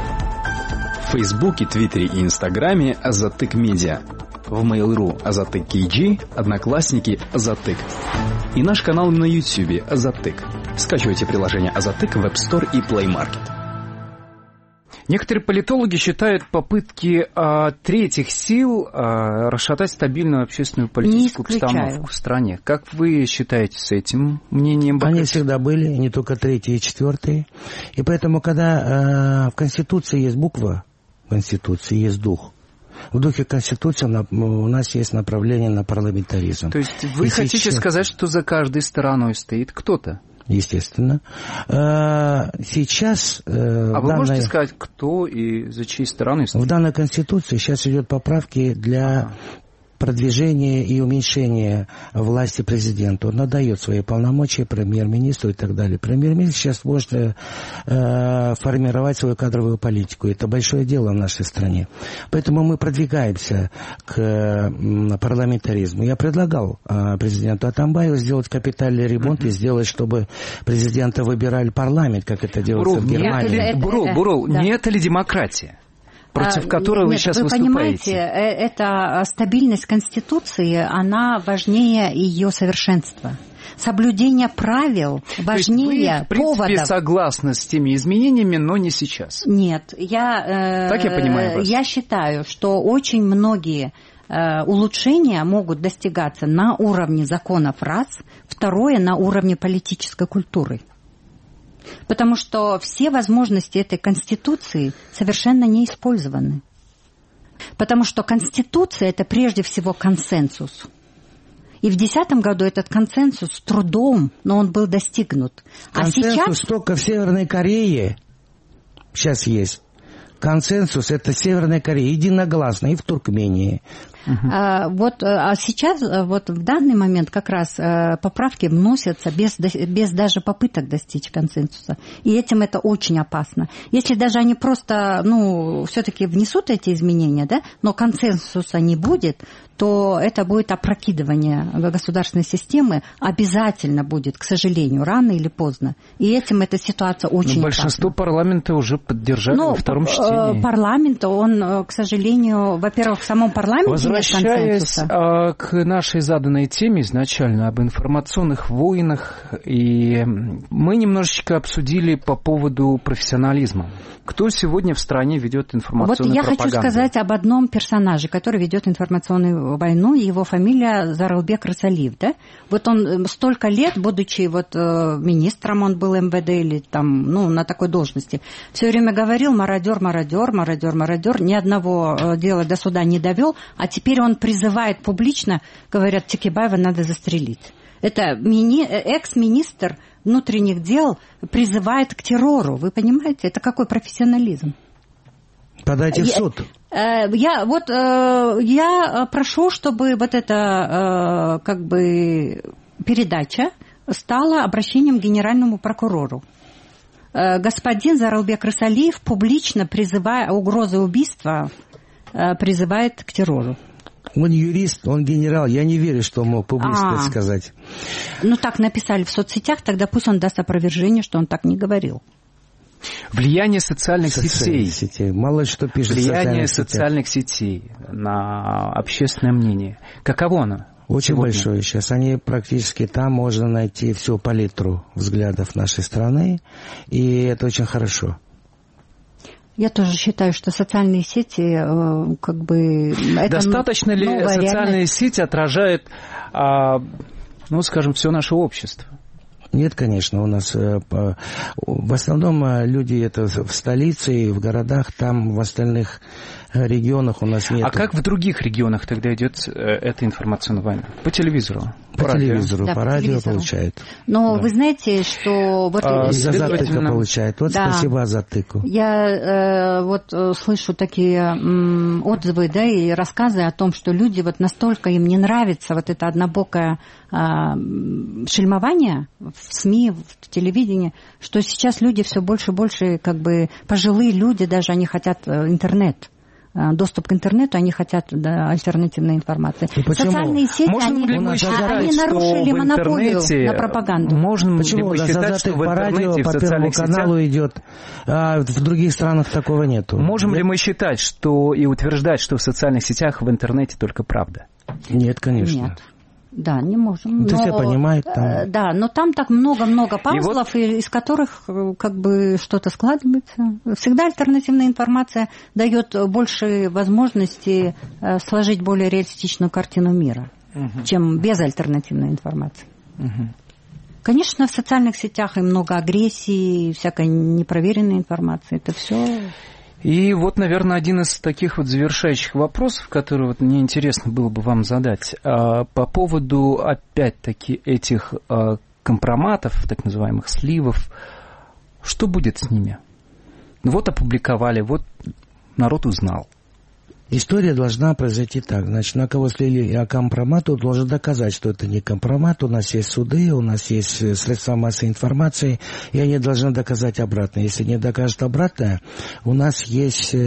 В Фейсбуке, Твиттере и Инстаграме Азаттык Медиа. В Mail.ru Азаттык KG, Одноклассники Азаттык. И наш канал на Ютьюбе Азаттык. Скачивайте приложение Азаттык в App Store и Play Market. Некоторые политологи считают попытки третьих сил расшатать стабильную общественную политическую обстановку в стране. Как вы считаете с этим мнением? Они всегда были, не только третьи и четвертые. И поэтому, когда в Конституции есть буква, в Конституции есть дух. В духе Конституции у нас есть направление на парламентаризм. То есть вы хотите сказать, что за каждой стороной стоит кто-то? Естественно. Сейчас... вы можете сказать, кто и за чьей стороной стоит? В данной Конституции сейчас идет поправки для продвижения и уменьшения власти президенту. Он отдает свои полномочия премьер-министру и так далее. Премьер-министр сейчас может формировать свою кадровую политику. Это большое дело в нашей стране. Поэтому мы продвигаемся к парламентаризму. Я предлагал президенту Атамбаеву сделать капитальный ремонт и сделать, чтобы президента выбирали парламент, как это делается в Германии. Бурул, не это ли демократия? Против которой вы сейчас выступаете. Вы понимаете, эта стабильность Конституции, она важнее ее совершенства. Соблюдение правил важнее поводов. Вы, в принципе, согласны с теми изменениями, но не сейчас. Нет, так я понимаю вас. Я считаю, что очень многие улучшения могут достигаться на уровне законов раз, второе на уровне политической культуры. Потому что все возможности этой Конституции совершенно не использованы. Потому что Конституция – это прежде всего консенсус. И в 2010 году этот консенсус с трудом, но он был достигнут. Консенсус только в Северной Корее сейчас есть. Консенсус — это Северная Корея, единогласно, и в Туркмении. А сейчас, вот в данный момент как раз поправки вносятся без даже попыток достичь консенсуса. И этим это очень опасно. Если даже они просто, все-таки внесут эти изменения, да, но консенсуса не будет, то это будет опрокидывание государственной системы, обязательно будет, к сожалению, рано или поздно. И этим эта ситуация очень опасна. Большинство парламента уже поддержали во втором чтении. Парламент, он, к сожалению, во-первых, в самом парламенте нет консенсуса. Возвращаясь к нашей заданной теме изначально об информационных войнах, и мы немножечко обсудили по поводу профессионализма. Кто сегодня в стране ведет информационную пропаганду? Вот я хочу сказать об одном персонаже, который ведет информационную войну, его фамилия Зарылбек Рысалиев, да? Вот он столько лет, будучи министром, он был МВД или там, на такой должности, все время говорил: мародер, мародер, мародер, мародер, ни одного дела до суда не довел, а теперь он призывает публично, говорят, Текебаева надо застрелить. Это экс-министр внутренних дел призывает к террору, вы понимаете? Это какой профессионализм? Подайте в суд. Я прошу, чтобы вот эта передача стала обращением к генеральному прокурору. Господин Зарылбек Рысалиев публично, призывая угрозы убийства, призывает к террору. Он юрист, он генерал. Я не верю, что он мог публично это сказать. Так написали в соцсетях, тогда пусть он даст опровержение, что он так не говорил. Влияние социальных сетей. Мало что пишет влияние социальных сетей на общественное мнение. Каково оно? Очень большое сейчас. Они практически там можно найти всю палитру взглядов нашей страны, и это очень хорошо. Я тоже считаю, что социальные сети это достаточно ли социальные сети отражают, все наше общество? Нет, конечно, у нас в основном люди это в столице и в городах, там в остальных регионах у нас нет. А как в других регионах тогда идет эта информационная война? По телевизору? По радио получают. Но вы знаете, что... Из Азатыка получают. Спасибо Азатыку. Я слышу такие отзывы, и рассказы о том, что люди настолько им не нравится это однобокое шельмование в СМИ, в телевидении, что сейчас люди все больше и больше, пожилые люди даже, они хотят интернет. Доступ к интернету, они хотят альтернативной информации. Социальные сети, они нарушили монополию на пропаганду. Почему? По радио, по Первому каналу идет, а в других странах такого нету. Можем ли мы считать, и утверждать, что в социальных сетях, в интернете только правда? Нет, конечно. Нет. Да, не можем. Это все понимают там. Да, но там так много-много пазлов, из которых что-то складывается. Всегда альтернативная информация дает больше возможностей сложить более реалистичную картину мира, чем безальтернативная информация. Конечно, в социальных сетях и много агрессии, всякой непроверенной информации. Это все... И наверное, один из таких завершающих вопросов, который мне интересно было бы вам задать, по поводу, опять-таки, этих компроматов, так называемых сливов, что будет с ними? Опубликовали, народ узнал. История должна произойти так. Значит, на кого слили компромат, он должен доказать, что это не компромат. У нас есть суды, у нас есть средства массовой информации, и они должны доказать обратное. Если не докажут обратное, у нас есть,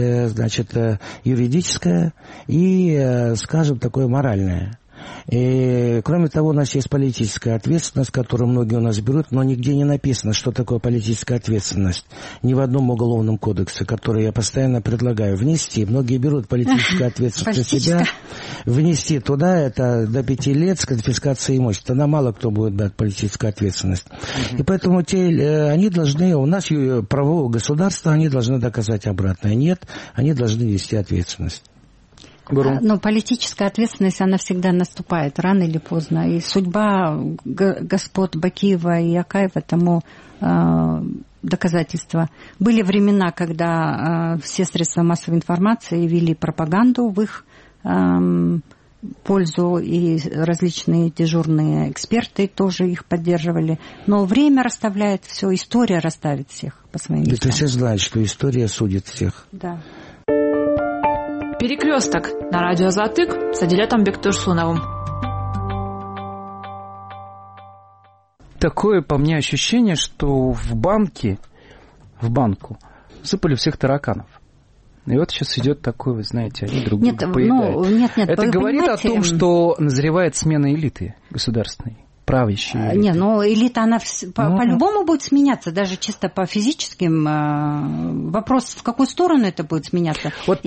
юридическое и, такое моральное. И, кроме того, у нас есть политическая ответственность, которую многие у нас берут, но нигде не написано, что такое политическая ответственность. Ни в одном уголовном кодексе, который я постоянно предлагаю внести. Многие берут политическую ответственность на себя. Внести туда это до 5 лет с конфискацией имущества. Тогда мало кто будет брать политическую ответственность. И поэтому они должны, у нас правовое государство, они должны доказать обратное. Нет, они должны нести ответственность. Но политическая ответственность, она всегда наступает, рано или поздно. И судьба господ Бакиева и Акаева тому доказательства. Были времена, когда все средства массовой информации вели пропаганду в их пользу, и различные дежурные эксперты тоже их поддерживали. Но время расставляет все, история расставит всех по своим местам. Это все знают, что история судит всех. Да. Перекресток на радио «Азаттык» с Адилетом Бектурсуновым. Такое, по мне, ощущение, что в банку сыпали всех тараканов. И вот сейчас идет такое, вы знаете, они друг друга поедают. Это говорит о том, что назревает смена элиты государственной, правящей элиты. Нет, но элита, она по-любому будет сменяться, даже чисто по физическим. Вопрос, в какую сторону это будет сменяться. Вот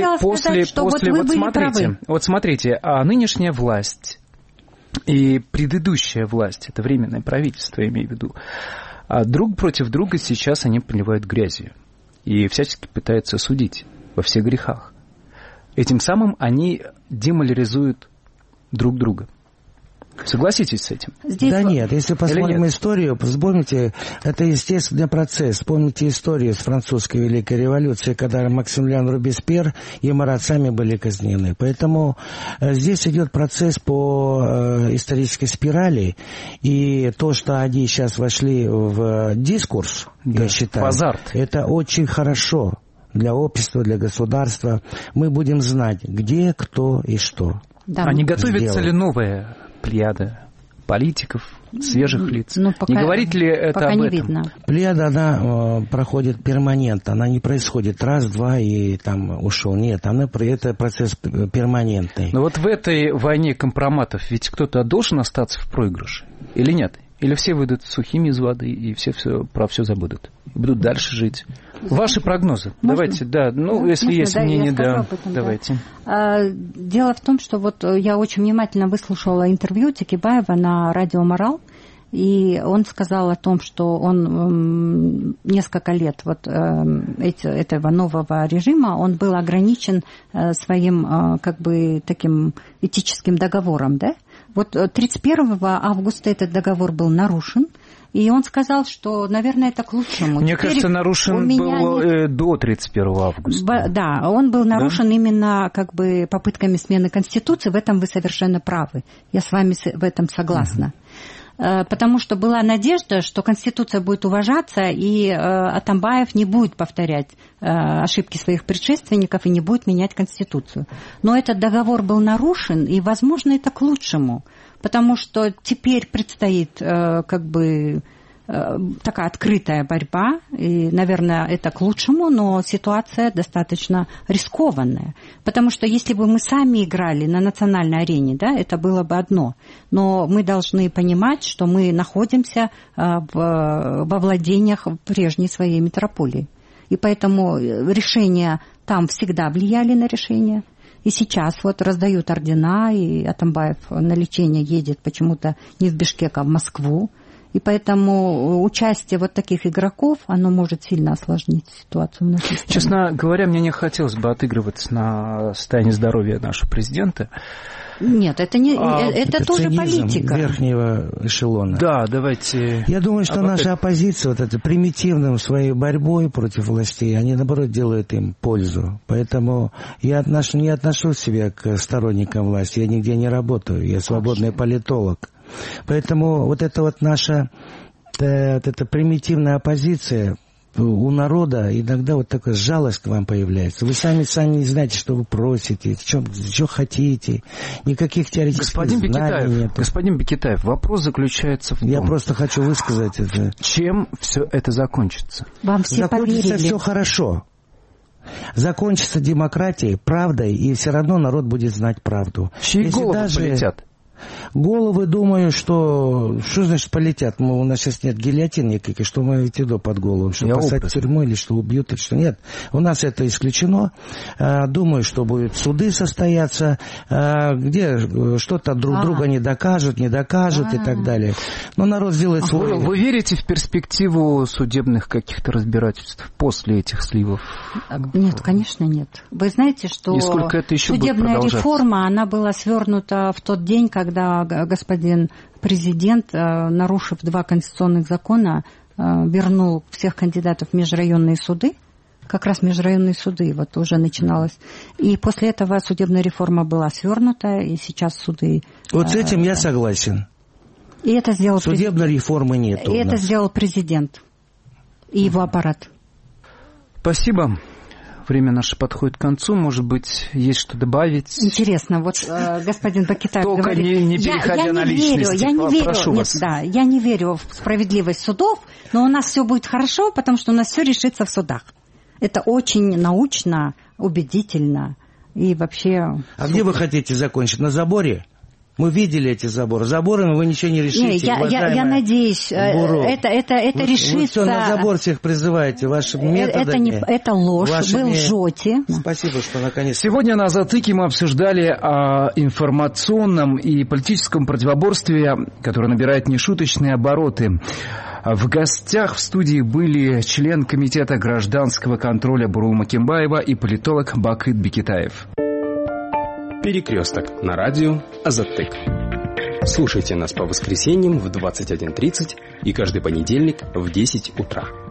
смотрите, а нынешняя власть и предыдущая власть, это временное правительство, я имею в виду, друг против друга сейчас они поливают грязью и всячески пытаются судить во всех грехах. Этим самым они деморализуют друг друга. Согласитесь с этим? Да нет, если посмотрим историю, вспомните, это естественный процесс. Вспомните историю с французской Великой революции, когда Максимилиан Робеспьер и Марат сами были казнены. Поэтому здесь идет процесс по исторической спирали, и то, что они сейчас вошли в дискурс, я считаю, это очень хорошо для общества, для государства. Мы будем знать, где, кто и что. Да. А не готовится ли новая плеяда политиков, свежих лиц? Пока, не говорит ли это об этом? Видно. Плеяда, она проходит перманентно, она не происходит раз-два и там ушел. Нет, это процесс перманентный. Но вот в этой войне компроматов ведь кто-то должен остаться в проигрыше или нет? Или все выйдут сухими из воды и все про все забудут? И будут дальше жить? Ваши прогнозы. Можно? Давайте, если есть мнение, давайте. Дело в том, что вот я очень внимательно выслушала интервью Текебаева на радио «Морал», и он сказал о том, что он несколько лет этого нового режима, он был ограничен своим таким этическим договором, да? Вот 31 августа этот договор был нарушен, и он сказал, что, наверное, это к лучшему. Мне кажется, нарушен был до 31 августа. Да, он был нарушен именно попытками смены Конституции. В этом вы совершенно правы. Я с вами в этом согласна. Потому что была надежда, что Конституция будет уважаться, и Атамбаев не будет повторять ошибки своих предшественников и не будет менять Конституцию. Но этот договор был нарушен, и, возможно, это к лучшему, потому что теперь предстоит такая открытая борьба, и, наверное, это к лучшему, но ситуация достаточно рискованная. Потому что если бы мы сами играли на национальной арене, да, это было бы одно. Но мы должны понимать, что мы находимся во владениях прежней своей метрополии. И поэтому решения там всегда влияли на решения. И сейчас раздают ордена, и Атамбаев на лечение едет почему-то не в Бишкек, а в Москву. И поэтому участие таких игроков, оно может сильно осложнить ситуацию в нашей стране. Честно говоря, мне не хотелось бы отыгрываться на состояние здоровья нашего президента. Нет, это не, это тоже политика верхнего эшелона. Да, давайте. Я думаю, что наша оппозиция примитивным своей борьбой против властей, они наоборот делают им пользу. Поэтому я не отношу себя к сторонникам власти, я нигде не работаю, я свободный политолог. Поэтому наша эта примитивная оппозиция у народа иногда такая жалость к вам появляется. Вы сами не знаете, что вы просите, что хотите. Никаких теоретических знаний нет. Господин Бекетаев, вопрос заключается в том... Я просто хочу высказать это. Чем все это закончится? Вам все закончится поверили. Все хорошо. Закончится демократией, правдой, и все равно народ будет знать правду. Чьи головы полетят? Головы, думаю, что значит полетят? У нас сейчас нет гильотин никаких, что мы идти под голову, что посадят в тюрьму или что убьют, или что нет. У нас это исключено. Думаю, что будут суды состояться, где что-то друг друга не докажут и так далее. Но народ сделает свой... Вы верите в перспективу судебных каких-то разбирательств после этих сливов? Нет, конечно, нет. Вы знаете, что судебная реформа, она была свернута в тот день, когда господин президент, нарушив 2 конституционных закона, вернул всех кандидатов в межрайонные суды, как раз межрайонные суды вот уже начиналось. И после этого судебная реформа была свернута, и сейчас суды... Вот с этим я согласен. И это сделал судебной реформы нет. И это сделал президент и его аппарат. Спасибо. Время наше подходит к концу. Может быть, есть что добавить? Интересно, вот господин Бакетаев только говорит... не переходя на личности. Я не верю в справедливость судов, но у нас все будет хорошо, потому что у нас все решится в судах. Это очень научно, убедительно и вообще... А где вы хотите закончить? На заборе? Мы видели эти заборы. Заборами вы ничего не решите. Я надеюсь, это решится... Вы все на забор всех призываете вашими методами. Это ложь, вы лжете. Спасибо, что наконец... Сегодня на «Затыке» мы обсуждали о информационном и политическом противоборстве, которое набирает нешуточные обороты. В гостях в студии были член Комитета гражданского контроля Бурул Макимбаева и политолог Бакыт Бекетаев. Перекресток на радио Азаттык. Слушайте нас по воскресеньям в 21:30 и каждый понедельник в 10 утра.